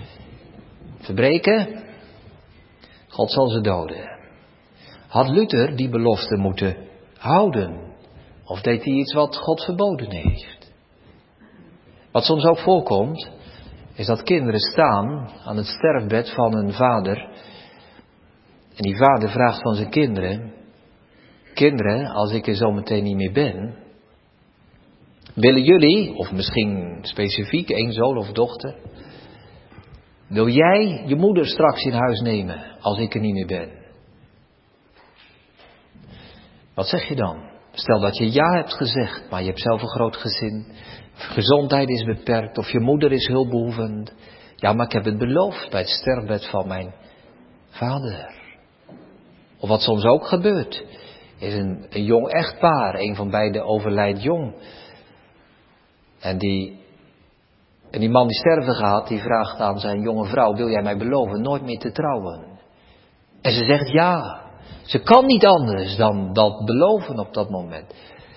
verbreken. God zal ze doden. Had Luther die belofte moeten houden? Of deed hij iets wat God verboden heeft? Wat soms ook voorkomt, is dat kinderen staan aan het sterfbed van een vader. En die vader vraagt van zijn kinderen: kinderen, als ik er zo meteen niet meer ben, willen jullie, of misschien specifiek één zoon of dochter, wil jij je moeder straks in huis nemen als ik er niet meer ben? Wat zeg je dan? Stel dat je ja hebt gezegd, maar je hebt zelf een groot gezin. Gezondheid is beperkt of je moeder is hulpbehoevend. Ja, maar ik heb het beloofd bij het sterfbed van mijn vader. Of wat soms ook gebeurt, is een jong echtpaar, een van beiden overlijdt jong. En die man die sterven gaat, die vraagt aan zijn jonge vrouw: wil jij mij beloven nooit meer te trouwen? En ze zegt ja. Ze kan niet anders dan dat beloven op dat moment.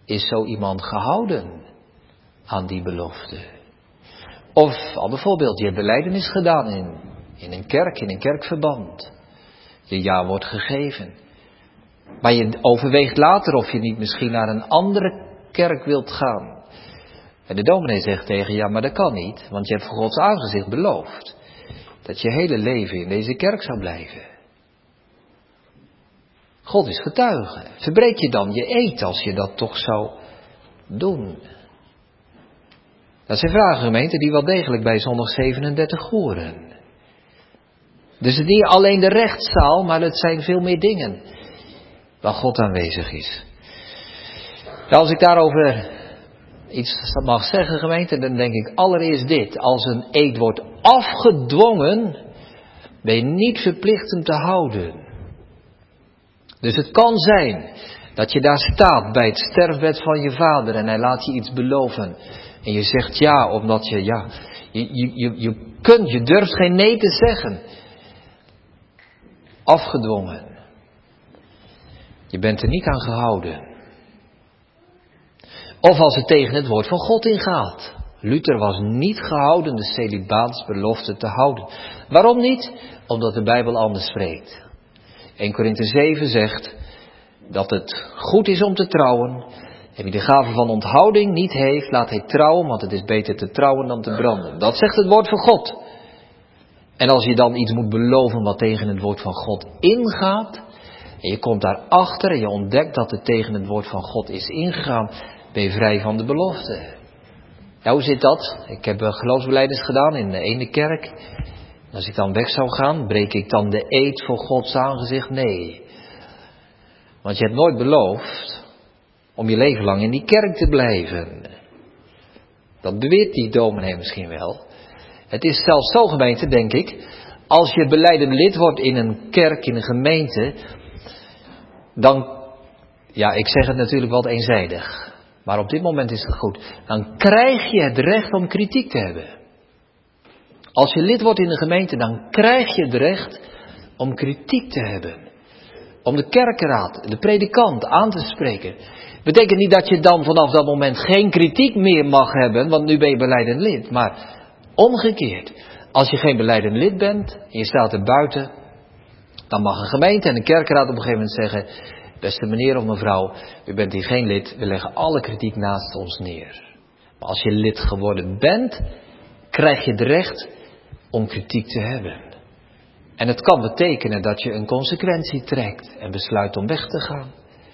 Is zo iemand gehouden aan die belofte? Of, al bijvoorbeeld, je hebt belijdenis gedaan in een kerk, in een kerkverband. Je ja wordt gegeven. Maar je overweegt later of je niet misschien naar een andere kerk wilt gaan. En de dominee zegt tegen je, ja, maar dat kan niet, want je hebt voor Gods aangezicht beloofd dat je hele leven in deze kerk zou blijven. God is getuige. Verbreek je dan je eed als je dat toch zou doen? Dat zijn vragen, gemeente, die wel degelijk bij zondag 37 horen. Dus het is niet alleen de rechtszaal, maar het zijn veel meer dingen waar God aanwezig is. Nou, als ik daarover iets mag zeggen, gemeente, dan denk ik allereerst dit. Als een eed wordt afgedwongen, ben je niet verplicht hem te houden. Dus het kan zijn dat je daar staat bij het sterfbed van je vader en hij laat je iets beloven. En je zegt ja, omdat je durft geen nee te zeggen. Afgedwongen. Je bent er niet aan gehouden. Of als het tegen het woord van God ingaat. Luther was niet gehouden de celibaatsbelofte te houden. Waarom niet? Omdat de Bijbel anders spreekt. 1 Korinthe 7 zegt dat het goed is om te trouwen. En wie de gave van onthouding niet heeft, laat hij trouwen, want het is beter te trouwen dan te branden. Dat zegt het woord van God. En als je dan iets moet beloven wat tegen het woord van God ingaat, en je komt daarachter en je ontdekt dat het tegen het woord van God is ingegaan, ben je vrij van de belofte. Ja, hoe zit dat? Ik heb geloofsbelijdenis gedaan in de ene kerk. Als ik dan weg zou gaan, breek ik dan de eed voor Gods aangezicht? Nee. Want je hebt nooit beloofd om je leven lang in die kerk te blijven. Dat beweert die dominee misschien wel. Het is zelfs zo, gemeente, denk ik, als je belijdend lid wordt in een kerk, in een gemeente, dan, ja, ik zeg het natuurlijk wat eenzijdig, maar op dit moment is het goed. Dan krijg je het recht om kritiek te hebben. Als je lid wordt in de gemeente, dan krijg je het recht om kritiek te hebben. Om de kerkenraad, de predikant aan te spreken. Betekent niet dat je dan vanaf dat moment geen kritiek meer mag hebben, want nu ben je belijdend lid. Maar omgekeerd, als je geen belijdend lid bent en je staat er buiten, dan mag een gemeente en een kerkenraad op een gegeven moment zeggen: beste meneer of mevrouw, u bent hier geen lid, we leggen alle kritiek naast ons neer. Maar als je lid geworden bent, krijg je het recht om kritiek te hebben. En het kan betekenen dat je een consequentie trekt en besluit om weg te gaan.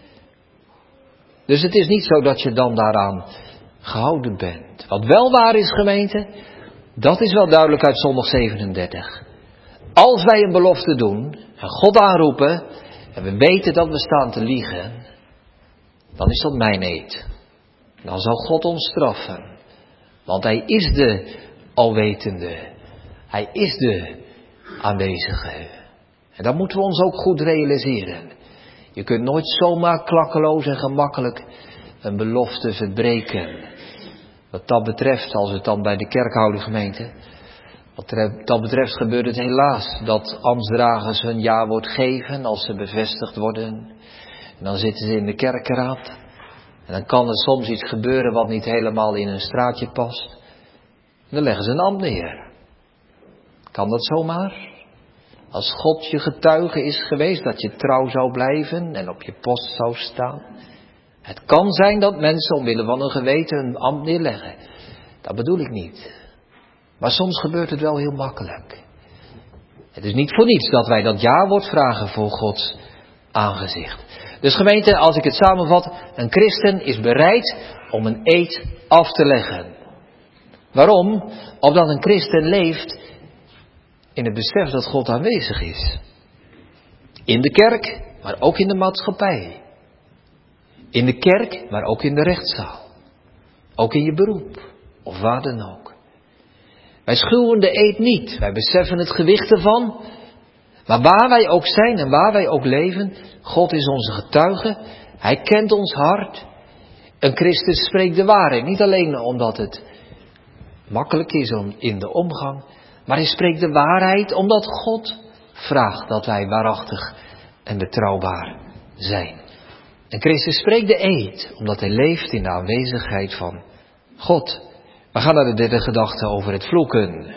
Dus het is niet zo dat je dan daaraan gehouden bent. Wat wel waar is, gemeente, dat is wel duidelijk uit zondag 37. Als wij een belofte doen en God aanroepen en we weten dat we staan te liegen, dan is dat mijn eed. Dan zal God ons straffen. Want hij is de alwetende. Hij is de aanwezige. En dat moeten we ons ook goed realiseren. Je kunt nooit zomaar klakkeloos en gemakkelijk een belofte verbreken. Wat dat betreft, als het dan bij de kerkhoudergemeente, wat dat betreft gebeurt het helaas dat ambtsdragers hun ja woord geven als ze bevestigd worden. En dan zitten ze in de kerkenraad. En dan kan er soms iets gebeuren wat niet helemaal in hun straatje past. En dan leggen ze een ambt neer. Kan dat zomaar? Als God je getuige is geweest dat je trouw zou blijven en op je post zou staan. Het kan zijn dat mensen omwille van een geweten hun ambt neerleggen. Dat bedoel ik niet. Maar soms gebeurt het wel heel makkelijk. Het is niet voor niets dat wij dat jawoord vragen voor Gods aangezicht. Dus gemeente, als ik het samenvat, een christen is bereid om een eed af te leggen. Waarom? Omdat een christen leeft in het besef dat God aanwezig is. In de kerk, maar ook in de maatschappij. In de kerk, maar ook in de rechtszaal. Ook in je beroep, of waar dan ook. Wij schuwen de eed niet, wij beseffen het gewicht ervan. Maar waar wij ook zijn en waar wij ook leven, God is onze getuige. Hij kent ons hart. Een christen spreekt de waarheid, niet alleen omdat het makkelijk is in de omgang, maar hij spreekt de waarheid omdat God vraagt dat wij waarachtig en betrouwbaar zijn. En Christus spreekt de eed, omdat hij leeft in de aanwezigheid van God. We gaan naar de derde gedachte over het vloeken.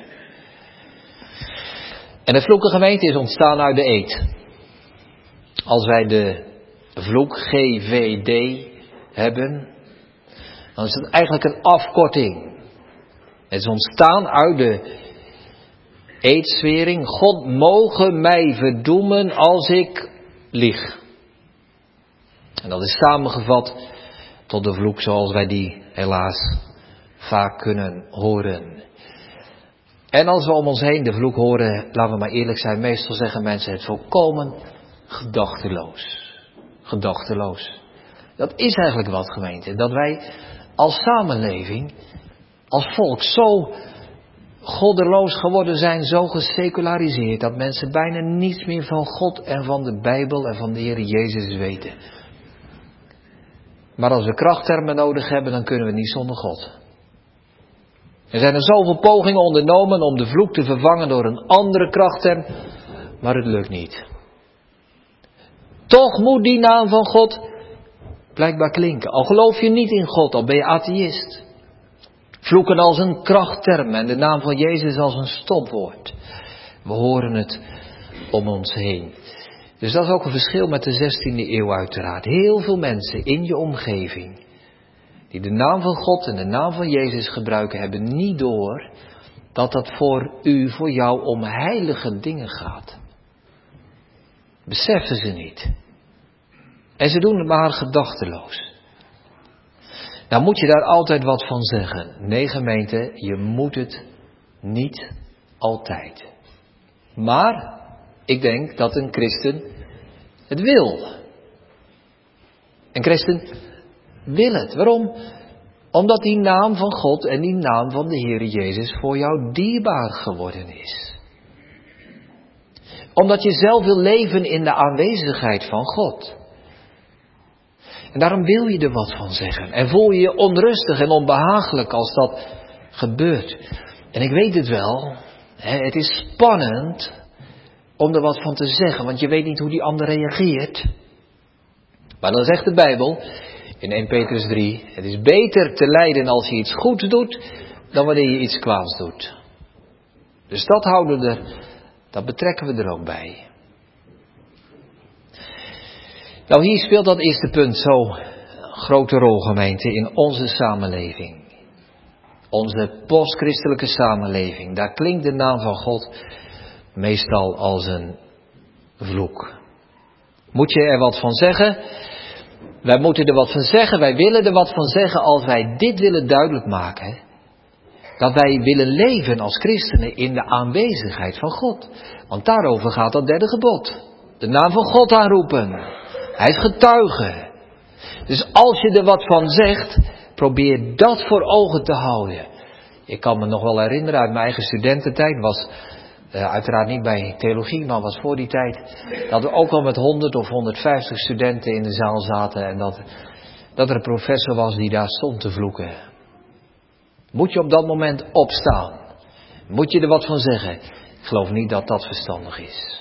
En het vloeken, gemeente, is ontstaan uit de eed. Als wij de vloek GVD hebben, dan is het eigenlijk een afkorting. Het is ontstaan uit de eedzwering: God moge mij verdoemen als ik lieg. En dat is samengevat tot de vloek zoals wij die helaas vaak kunnen horen. En als we om ons heen de vloek horen, laten we maar eerlijk zijn, meestal zeggen mensen het volkomen gedachteloos. Gedachteloos. Dat is eigenlijk wat, gemeente. Dat wij als samenleving, als volk zo goddeloos geworden zijn, zo geseculariseerd, dat mensen bijna niets meer van God en van de Bijbel en van de Heer Jezus weten. Maar als we krachttermen nodig hebben, dan kunnen we niet zonder God. Er zijn er zoveel pogingen ondernomen om de vloek te vervangen door een andere krachtterm, maar het lukt niet. Toch moet die naam van God blijkbaar klinken. Al geloof je niet in God, al ben je atheïst. Vloeken als een krachtterm en de naam van Jezus als een stopwoord. We horen het om ons heen. Dus dat is ook een verschil met de 16e eeuw uiteraard. Heel veel mensen in je omgeving die de naam van God en de naam van Jezus gebruiken, hebben niet door dat dat voor jou om heilige dingen gaat. Beseffen ze niet. En ze doen het maar gedachteloos. Nou moet je daar altijd wat van zeggen. Nee, gemeente, je moet het niet altijd. Maar ik denk dat een christen het wil. Een christen wil het. Waarom? Omdat die naam van God en die naam van de Heer Jezus voor jou dierbaar geworden is. Omdat je zelf wil leven in de aanwezigheid van God. En daarom wil je er wat van zeggen. En voel je je onrustig en onbehagelijk als dat gebeurt. En ik weet het wel. Het is spannend om er wat van te zeggen. Want je weet niet hoe die ander reageert. Maar dan zegt de Bijbel in 1 Petrus 3. Het is beter te lijden als je iets goeds doet dan wanneer je iets kwaads doet. Dus dat houden we er. Dat betrekken we er ook bij. Nou, hier speelt dat eerste punt zo grote rol, gemeente, in onze samenleving. Onze postchristelijke samenleving. Daar klinkt de naam van God meestal als een vloek. Moet je er wat van zeggen? Wij moeten er wat van zeggen. Wij willen er wat van zeggen als wij dit willen duidelijk maken. Dat wij willen leven als christenen in de aanwezigheid van God. Want daarover gaat dat derde gebod. De naam van God aanroepen. Hij is getuige. Dus als je er wat van zegt, probeer dat voor ogen te houden. Ik kan me nog wel herinneren uit mijn eigen studententijd, was uiteraard niet bij theologie, maar was voor die tijd, dat we ook al met 100 of 150 studenten in de zaal zaten en dat er een professor was die daar stond te vloeken. Moet je op dat moment opstaan? Moet je er wat van zeggen? Ik geloof niet dat dat verstandig is.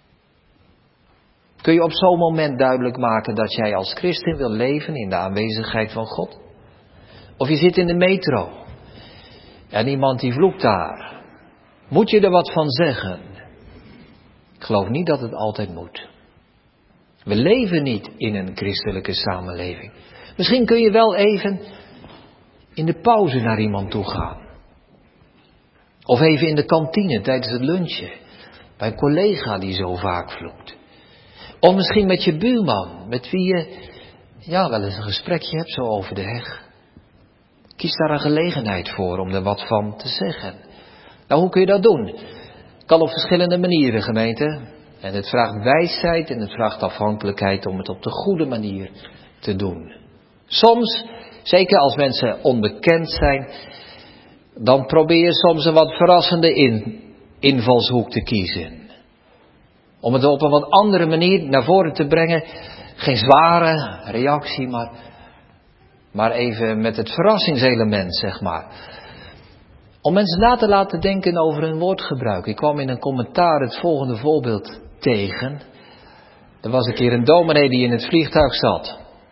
Kun je op zo'n moment duidelijk maken dat jij als christen wil leven in de aanwezigheid van God? Of je zit in de metro en iemand die vloekt daar. Moet je er wat van zeggen? Ik geloof niet dat het altijd moet. We leven niet in een christelijke samenleving. Misschien kun je wel even in de pauze naar iemand toe gaan. Of even in de kantine tijdens het lunchen. Bij een collega die zo vaak vloekt. Of misschien met je buurman, met wie je wel eens een gesprekje hebt zo over de heg. Kies daar een gelegenheid voor om er wat van te zeggen. Nou, hoe kun je dat doen? Kan op verschillende manieren, gemeente. En het vraagt wijsheid en het vraagt afhankelijkheid om het op de goede manier te doen. Soms, zeker als mensen onbekend zijn, dan probeer je soms een wat verrassende invalshoek te kiezen. Om het op een wat andere manier naar voren te brengen. Geen zware reactie, maar even met het verrassingselement, zeg maar. Om mensen na te laten denken over hun woordgebruik. Ik kwam in een commentaar het volgende voorbeeld tegen. Er was een keer een dominee die in het vliegtuig zat.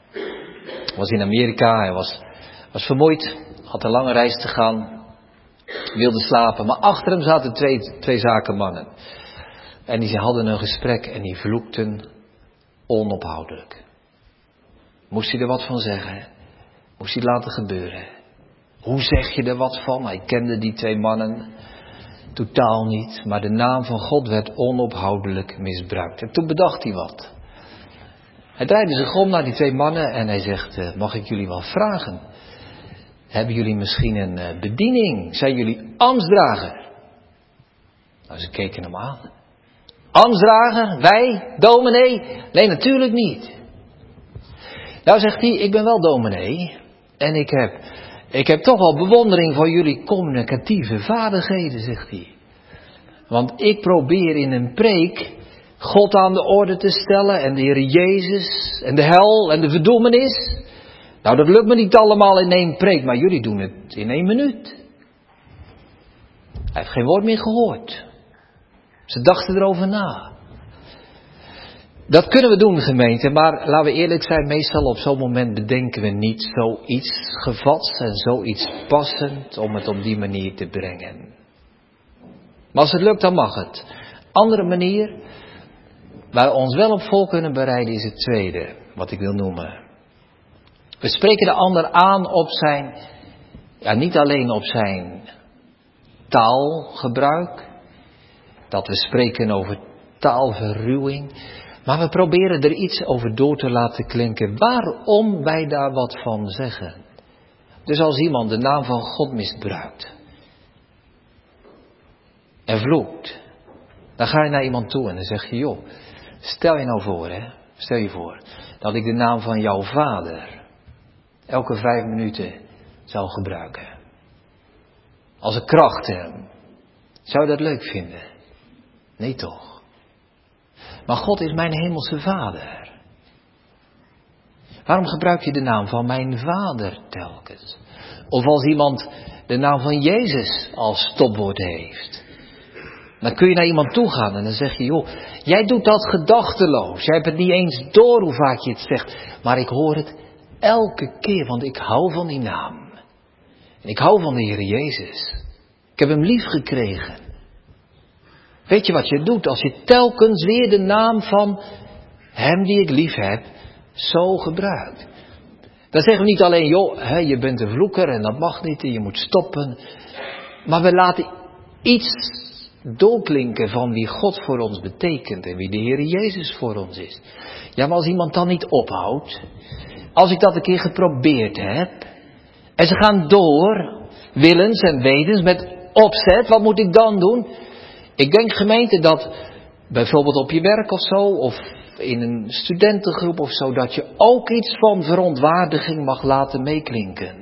was in Amerika, hij was vermoeid, had een lange reis te gaan, wilde slapen. Maar achter hem zaten twee zakenmannen. En die hadden een gesprek en die vloekten onophoudelijk. Moest hij er wat van zeggen? Moest hij het laten gebeuren? Hoe zeg je er wat van? Hij kende die twee mannen totaal niet, maar de naam van God werd onophoudelijk misbruikt. En toen bedacht hij wat. Hij draaide zich om naar die twee mannen en hij zegt, mag ik jullie wel vragen? Hebben jullie misschien een bediening? Zijn jullie ambtsdrager? Nou, ze keken hem aan. Ambtsdrager? Wij? Dominee? Nee, natuurlijk niet. Nou, zegt hij, ik ben wel dominee en ik heb toch wel bewondering voor jullie communicatieve vaardigheden, zegt hij. Want ik probeer in een preek God aan de orde te stellen en de Heer Jezus en de hel en de verdoemenis. Nou, dat lukt me niet allemaal in één preek, maar jullie doen het in 1 minuut. Hij heeft geen woord meer gehoord. Ze dachten erover na. Dat kunnen we doen, gemeente, maar laten we eerlijk zijn, meestal op zo'n moment bedenken we niet zoiets gevats en zoiets passend om het op die manier te brengen. Maar als het lukt, dan mag het. Andere manier, waar we ons wel op vol kunnen bereiden, is het tweede, wat ik wil noemen. We spreken de ander aan op zijn, niet alleen op zijn taalgebruik, dat we spreken over taalverruwing, maar we proberen er iets over door te laten klinken waarom wij daar wat van zeggen. Dus als iemand de naam van God misbruikt en vloekt, dan ga je naar iemand toe en dan zeg je, joh, stel je nou voor, stel je voor dat ik de naam van jouw vader elke 5 minuten zou gebruiken. Als een krachtterm. Zou je dat leuk vinden? Nee toch? Maar God is mijn hemelse vader. Waarom gebruik je de naam van mijn vader telkens? Of als iemand de naam van Jezus als stopwoord heeft. Dan kun je naar iemand toe gaan en dan zeg je, joh, jij doet dat gedachteloos. Jij hebt het niet eens door hoe vaak je het zegt. Maar ik hoor het elke keer, want ik hou van die naam. En ik hou van de Heer Jezus. Ik heb hem lief gekregen. Weet je wat je doet als je telkens weer de naam van hem die ik lief heb, zo gebruikt? Dan zeggen we niet alleen, joh, je bent een vloeker en dat mag niet en je moet stoppen. Maar we laten iets doorklinken van wie God voor ons betekent en wie de Heer Jezus voor ons is. Ja, maar als iemand dan niet ophoudt, als ik dat een keer geprobeerd heb, en ze gaan door, willens en wetens, met opzet, wat moet ik dan doen? Ik denk, gemeente, dat bijvoorbeeld op je werk of zo, of in een studentengroep of zo, dat je ook iets van verontwaardiging mag laten meeklinken.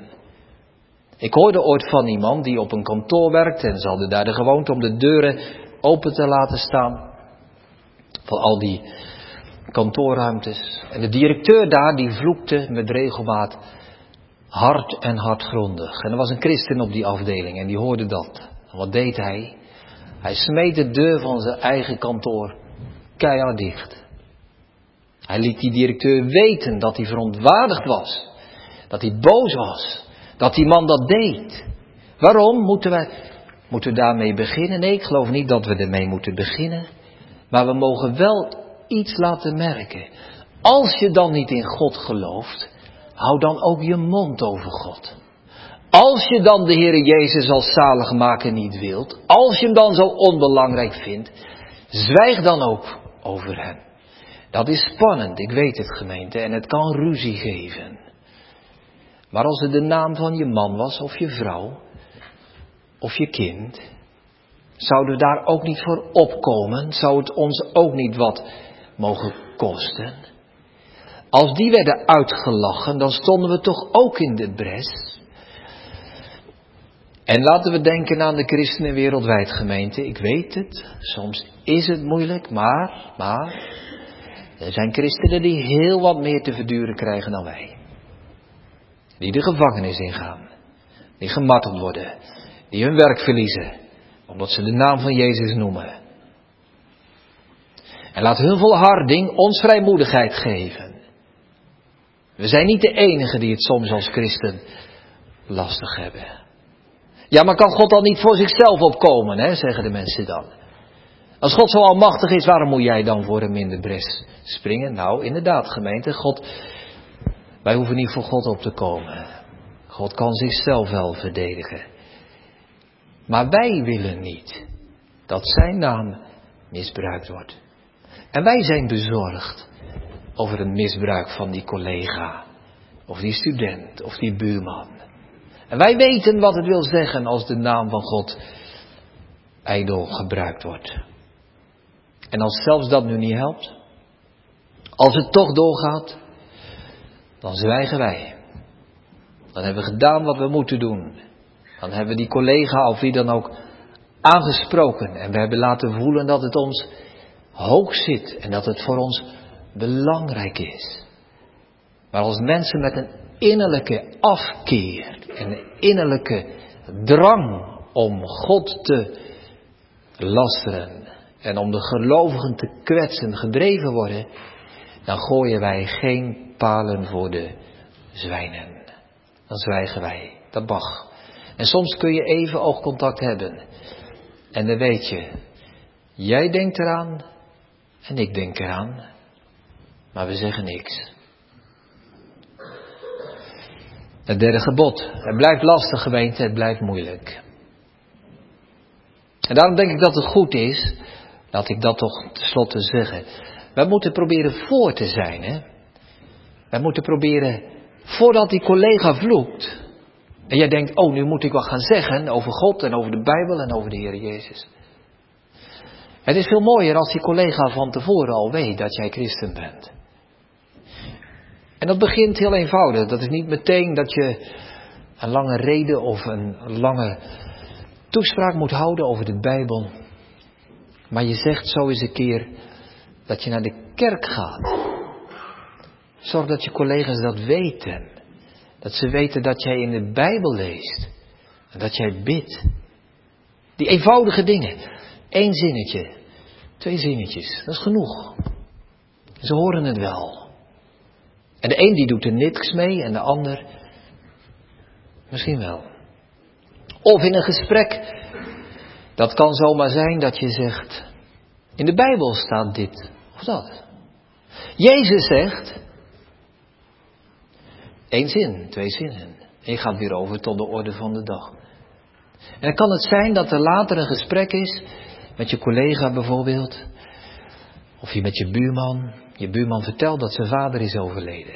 Ik hoorde ooit van iemand die op een kantoor werkte en ze hadden daar de gewoonte om de deuren open te laten staan. Voor al die kantoorruimtes. En de directeur daar, die vloekte met regelmaat hard en hardgrondig. En er was een christen op die afdeling en die hoorde dat. En wat deed hij? Hij smeet de deur van zijn eigen kantoor keihard dicht. Hij liet die directeur weten dat hij verontwaardigd was. Dat hij boos was. Dat die man dat deed. Waarom moeten we daarmee beginnen? Nee, ik geloof niet dat we ermee moeten beginnen. Maar we mogen wel iets laten merken. Als je dan niet in God gelooft, hou dan ook je mond over God. Als je dan de Heer Jezus als zaligmaker niet wilt, als je hem dan zo onbelangrijk vindt, zwijg dan ook over hem. Dat is spannend, ik weet het, gemeente, en het kan ruzie geven. Maar als het de naam van je man was, of je vrouw, of je kind, zouden we daar ook niet voor opkomen? Zou het ons ook niet wat mogen kosten? Als die werden uitgelachen, dan stonden we toch ook in de bres. En laten we denken aan de christenen wereldwijd, gemeente. Ik weet het, soms is het moeilijk, maar er zijn christenen die heel wat meer te verduren krijgen dan wij. Die de gevangenis ingaan, die gemarteld worden, die hun werk verliezen, omdat ze de naam van Jezus noemen. En laat hun volharding ons vrijmoedigheid geven. We zijn niet de enigen die het soms als christen lastig hebben. Ja, maar kan God dan niet voor zichzelf opkomen, hè, zeggen de mensen dan. Als God zo almachtig is, waarom moet jij dan voor hem in de bres springen? Nou, inderdaad, gemeente, wij hoeven niet voor God op te komen. God kan zichzelf wel verdedigen. Maar wij willen niet dat zijn naam misbruikt wordt. En wij zijn bezorgd over een misbruik van die collega, of die student, of die buurman. En wij weten wat het wil zeggen als de naam van God ijdel gebruikt wordt. En als zelfs dat nu niet helpt, als het toch doorgaat, dan zwijgen wij. Dan hebben we gedaan wat we moeten doen. Dan hebben we die collega of wie dan ook aangesproken. En we hebben laten voelen dat het ons hoog zit en dat het voor ons belangrijk is. Maar als mensen met een innerlijke afkeer en een innerlijke drang om God te lasteren en om de gelovigen te kwetsen gedreven worden, dan gooien wij geen palen voor de zwijnen. Dan zwijgen wij. Dat mag. En soms kun je even oogcontact hebben. En dan weet je, jij denkt eraan en ik denk eraan. Maar we zeggen niks. Het derde gebod. Het blijft lastig, gemeente. Het blijft moeilijk. En daarom denk ik dat het goed is, laat ik dat toch tenslotte zeggen. Wij moeten proberen voor te zijn, hè. Wij moeten proberen, voordat die collega vloekt. En jij denkt, oh, nu moet ik wat gaan zeggen over God en over de Bijbel en over de Heer Jezus. Het is veel mooier als die collega van tevoren al weet dat jij christen bent. En dat begint heel eenvoudig. Dat is niet meteen dat je een lange reden of een lange toespraak moet houden over de Bijbel. Maar je zegt zo eens een keer dat je naar de kerk gaat. Zorg dat je collega's dat weten. Dat ze weten dat jij in de Bijbel leest. En dat jij bidt. Die eenvoudige dingen. 1 zinnetje. 2 zinnetjes. Dat is genoeg. Ze horen het wel. En de een die doet er niks mee en de ander misschien wel. Of in een gesprek. Dat kan zomaar zijn dat je zegt, in de Bijbel staat dit of dat. Jezus zegt, 1 zin, 2 zinnen. En je gaat weer over tot de orde van de dag. En dan kan het zijn dat er later een gesprek is met je collega bijvoorbeeld. Of je met je buurman. Je buurman vertelt dat zijn vader is overleden.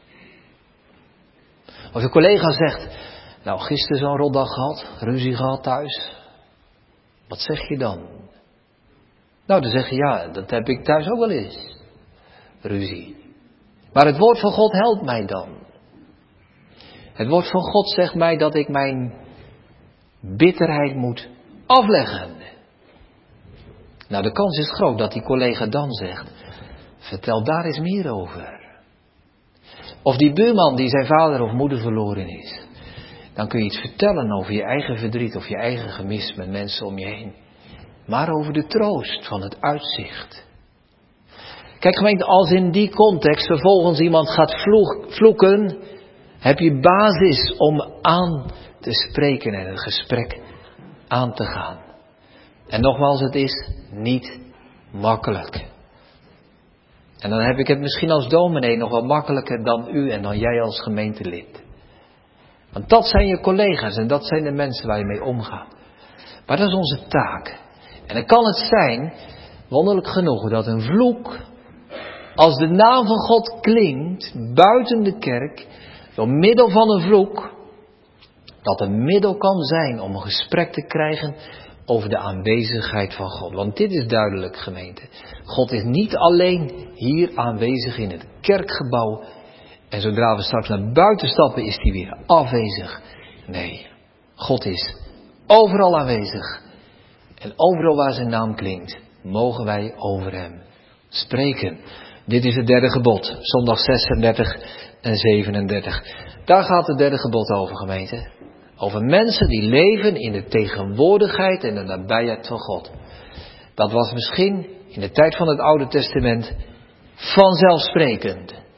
Of je collega zegt, nou gisteren zo'n rotdag gehad, ruzie gehad thuis. Wat zeg je dan? Nou, dan zeg je, ja, dat heb ik thuis ook wel eens. Ruzie. Maar het woord van God helpt mij dan. Het woord van God zegt mij dat ik mijn bitterheid moet afleggen. Nou, de kans is groot dat die collega dan zegt, vertel daar eens meer over. Of die buurman die zijn vader of moeder verloren is. Dan kun je iets vertellen over je eigen verdriet of je eigen gemis met mensen om je heen. Maar over de troost van het uitzicht. Kijk gemeente, als in die context vervolgens iemand gaat vloeken, heb je basis om aan te spreken en een gesprek aan te gaan. En nogmaals, het is niet makkelijk. En dan heb ik het misschien als dominee nog wel makkelijker dan u en dan jij als gemeentelid. Want dat zijn je collega's en dat zijn de mensen waar je mee omgaat. Maar dat is onze taak. En dan kan het zijn, wonderlijk genoeg, dat een vloek, als de naam van God klinkt buiten de kerk, door middel van een vloek, dat een middel kan zijn om een gesprek te krijgen over de aanwezigheid van God. Want dit is duidelijk, gemeente. God is niet alleen hier aanwezig in het kerkgebouw. En zodra we straks naar buiten stappen, is hij weer afwezig. Nee, God is overal aanwezig. En overal waar zijn naam klinkt, mogen wij over hem spreken. Dit is het derde gebod, zondag 36 en 37. Daar gaat het derde gebod over, gemeente. Over mensen die leven in de tegenwoordigheid en de nabijheid van God. Dat was misschien in de tijd van het Oude Testament vanzelfsprekend.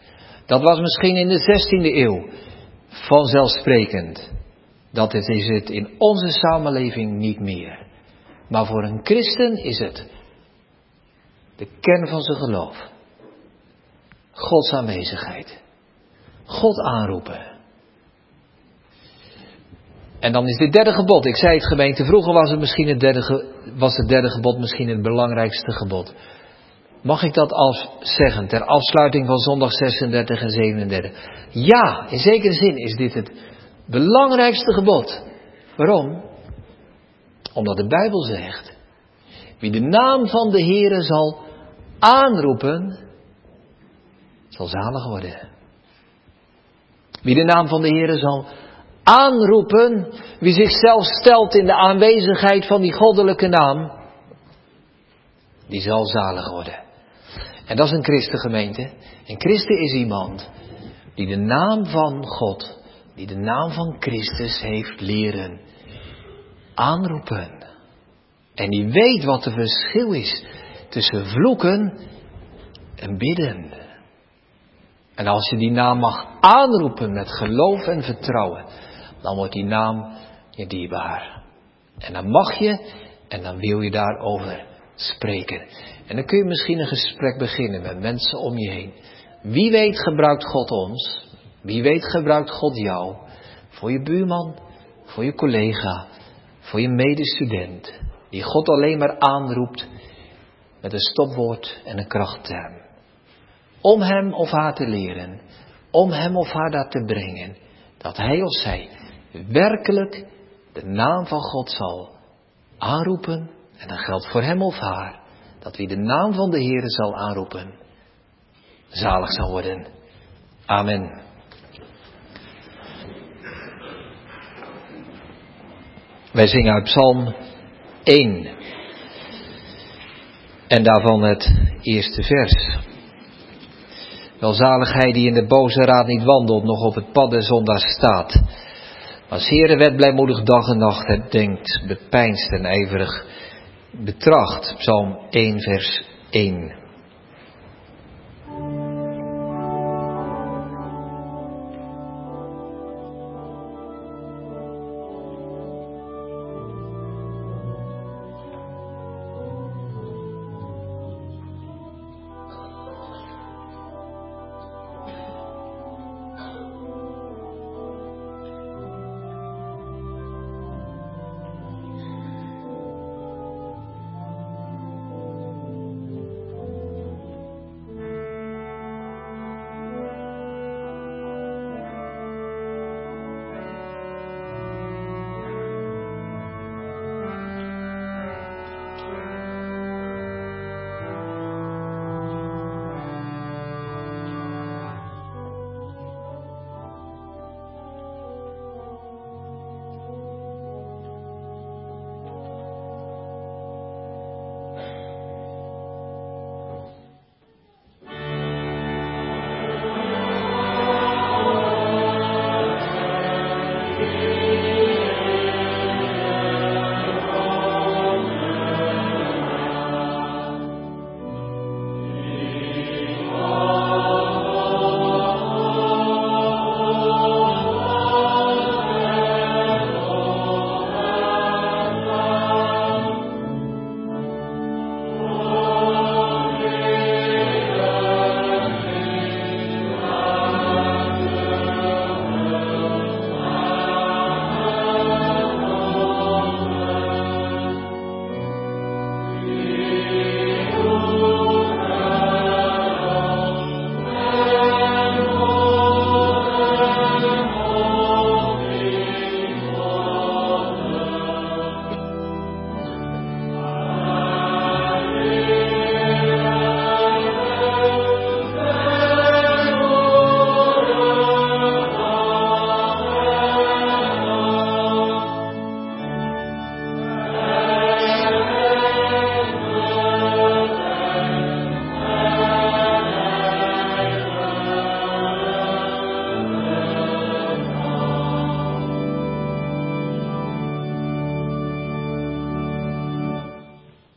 Dat was misschien in de 16e eeuw vanzelfsprekend. Dat is het in onze samenleving niet meer. Maar voor een christen is het de kern van zijn geloof. Gods aanwezigheid. God aanroepen. En dan is dit derde gebod. Ik zei het gemeente, vroeger was het derde gebod misschien het belangrijkste gebod. Mag ik dat zeggen ter afsluiting van zondag 36 en 37? Ja, in zekere zin is dit het belangrijkste gebod. Waarom? Omdat de Bijbel zegt, wie de naam van de Heere zal aanroepen, zal zalig worden. Wie de naam van de Heere zal aanroepen, wie zichzelf stelt in de aanwezigheid van die goddelijke naam, die zal zalig worden. En dat is een christengemeente. En christen is iemand die de naam van God, die de naam van Christus heeft leren aanroepen. En die weet wat het verschil is tussen vloeken en bidden. En als je die naam mag aanroepen met geloof en vertrouwen, dan wordt die naam je dierbaar. En dan mag je en dan wil je daarover spreken. En dan kun je misschien een gesprek beginnen met mensen om je heen. Wie weet gebruikt God ons? Wie weet gebruikt God jou? Voor je buurman, voor je collega, voor je medestudent. Die God alleen maar aanroept met een stopwoord en een krachtterm. Om hem of haar te leren. Om hem of haar daar te brengen. Dat hij of zij werkelijk de naam van God zal aanroepen. En dat geldt voor hem of haar. Dat wie de naam van de Heere zal aanroepen, zalig zal worden. Amen. Wij zingen uit Psalm 1. En daarvan het eerste vers. Welzalig hij die in de boze raad niet wandelt, nog op het pad der zondaars staat. Maar 's Heere wet blijmoedig dag en nacht het denkt, bepeinst en ijverig betracht. Psalm 1 vers 1.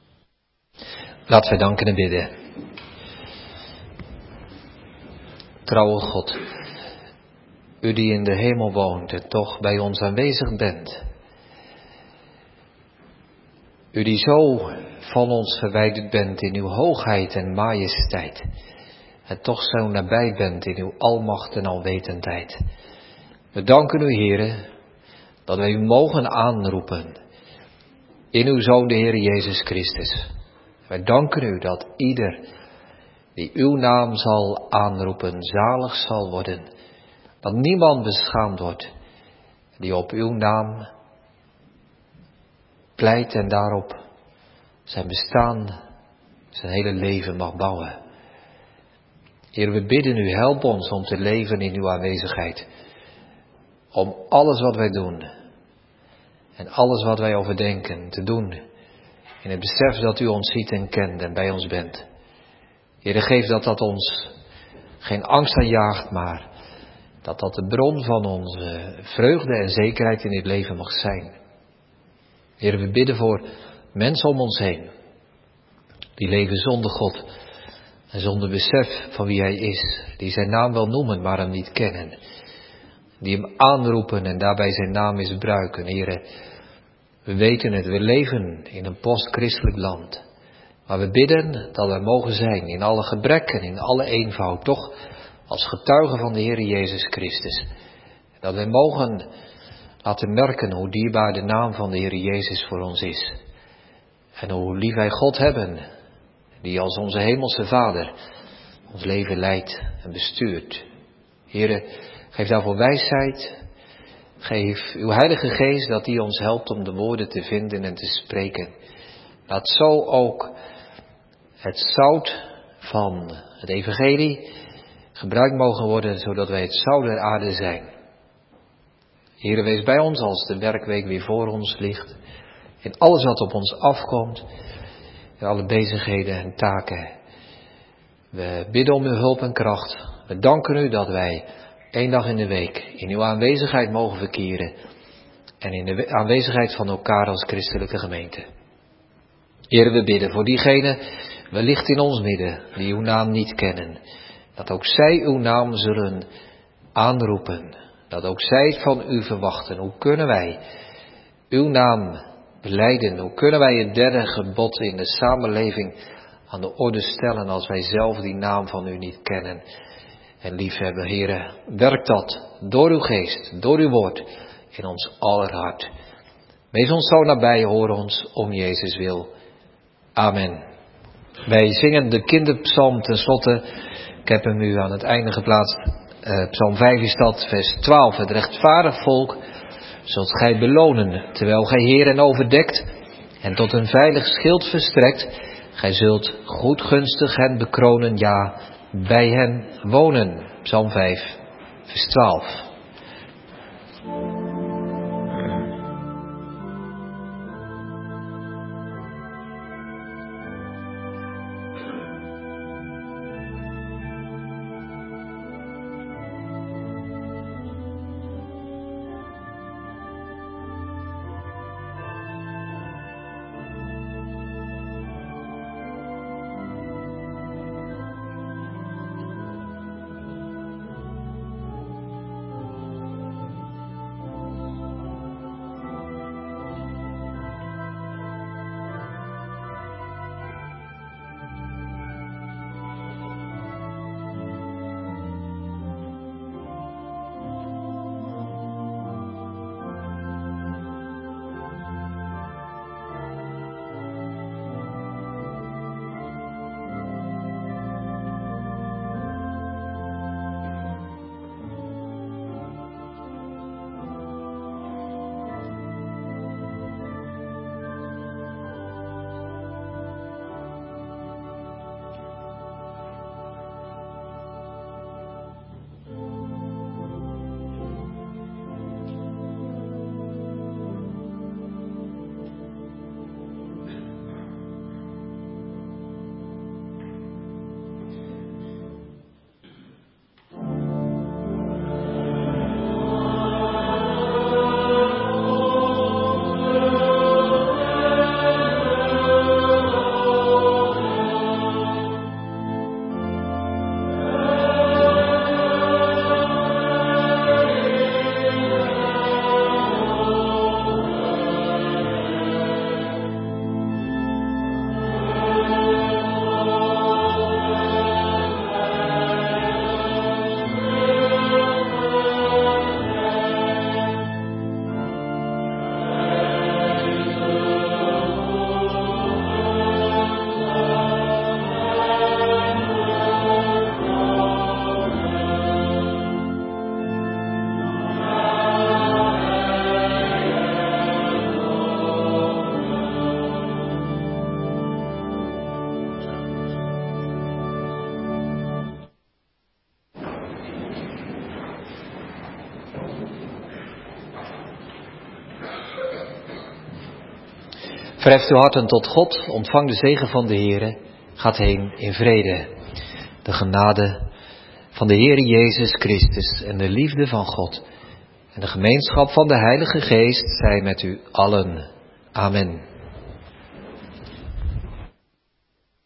Laten wij danken en bidden. getrouwe God. U die in de hemel woont en toch bij ons aanwezig bent. U die zo van ons verwijderd bent in uw hoogheid en majesteit. En toch zo nabij bent in uw almacht en alwetendheid. We danken u, Heere, dat wij u mogen aanroepen in uw Zoon, de Heer Jezus Christus. Wij danken u dat ieder die uw naam zal aanroepen, zalig zal worden. Dat niemand beschaamd wordt die op uw naam pleit en daarop zijn bestaan, zijn hele leven mag bouwen. Heer, we bidden u, help ons om te leven in uw aanwezigheid. Om alles wat wij doen en alles wat wij overdenken te doen in het besef dat u ons ziet en kent en bij ons bent. Heer, geef dat ons geen angst aanjaagt, maar dat de bron van onze vreugde en zekerheid in dit leven mag zijn. Heer, we bidden voor mensen om ons heen, die leven zonder God en zonder besef van wie Hij is, die zijn naam wel noemen, maar hem niet kennen, die hem aanroepen en daarbij zijn naam misbruiken. Heer, we weten het, we leven in een postchristelijk land, maar we bidden dat we mogen zijn in alle gebrek en in alle eenvoud, toch als getuigen van de Heer Jezus Christus. Dat wij mogen laten merken hoe dierbaar de naam van de Heer Jezus voor ons is. En hoe lief wij God hebben, die als onze hemelse Vader ons leven leidt en bestuurt. Heere, geef daarvoor wijsheid. Geef uw Heilige Geest dat die ons helpt om de woorden te vinden en te spreken. Laat zo ook het zout van het evangelie gebruikt mogen worden, zodat wij het zout der aarde zijn. Heere, wees bij ons als de werkweek weer voor ons ligt. In alles wat op ons afkomt. In alle bezigheden en taken. We bidden om uw hulp en kracht. We danken u dat wij 1 dag in de week in uw aanwezigheid mogen verkeren. En in de aanwezigheid van elkaar als christelijke gemeente. Heere, we bidden voor diegenen wellicht in ons midden die uw naam niet kennen. Dat ook zij uw naam zullen aanroepen. Dat ook zij het van u verwachten. Hoe kunnen wij uw naam belijden? Hoe kunnen wij het derde gebod in de samenleving aan de orde stellen als wij zelf die naam van u niet kennen en liefhebben? Heere, werk dat door uw geest, door uw woord in ons aller hart. Wees ons zo nabij, hoor ons om Jezus wil. Amen. Wij zingen de kinderpsalm tenslotte. Ik heb hem u aan het einde geplaatst. Psalm 5 is dat, vers 12. Het rechtvaardig volk zult gij belonen, terwijl gij Heeren overdekt en tot een veilig schild verstrekt. Gij zult goedgunstig hen bekronen, ja, bij hen wonen. Psalm 5, vers 12. Verheft uw harten tot God, ontvang de zegen van de Heere, gaat heen in vrede. De genade van de Heere Jezus Christus en de liefde van God en de gemeenschap van de Heilige Geest zij met u allen. Amen.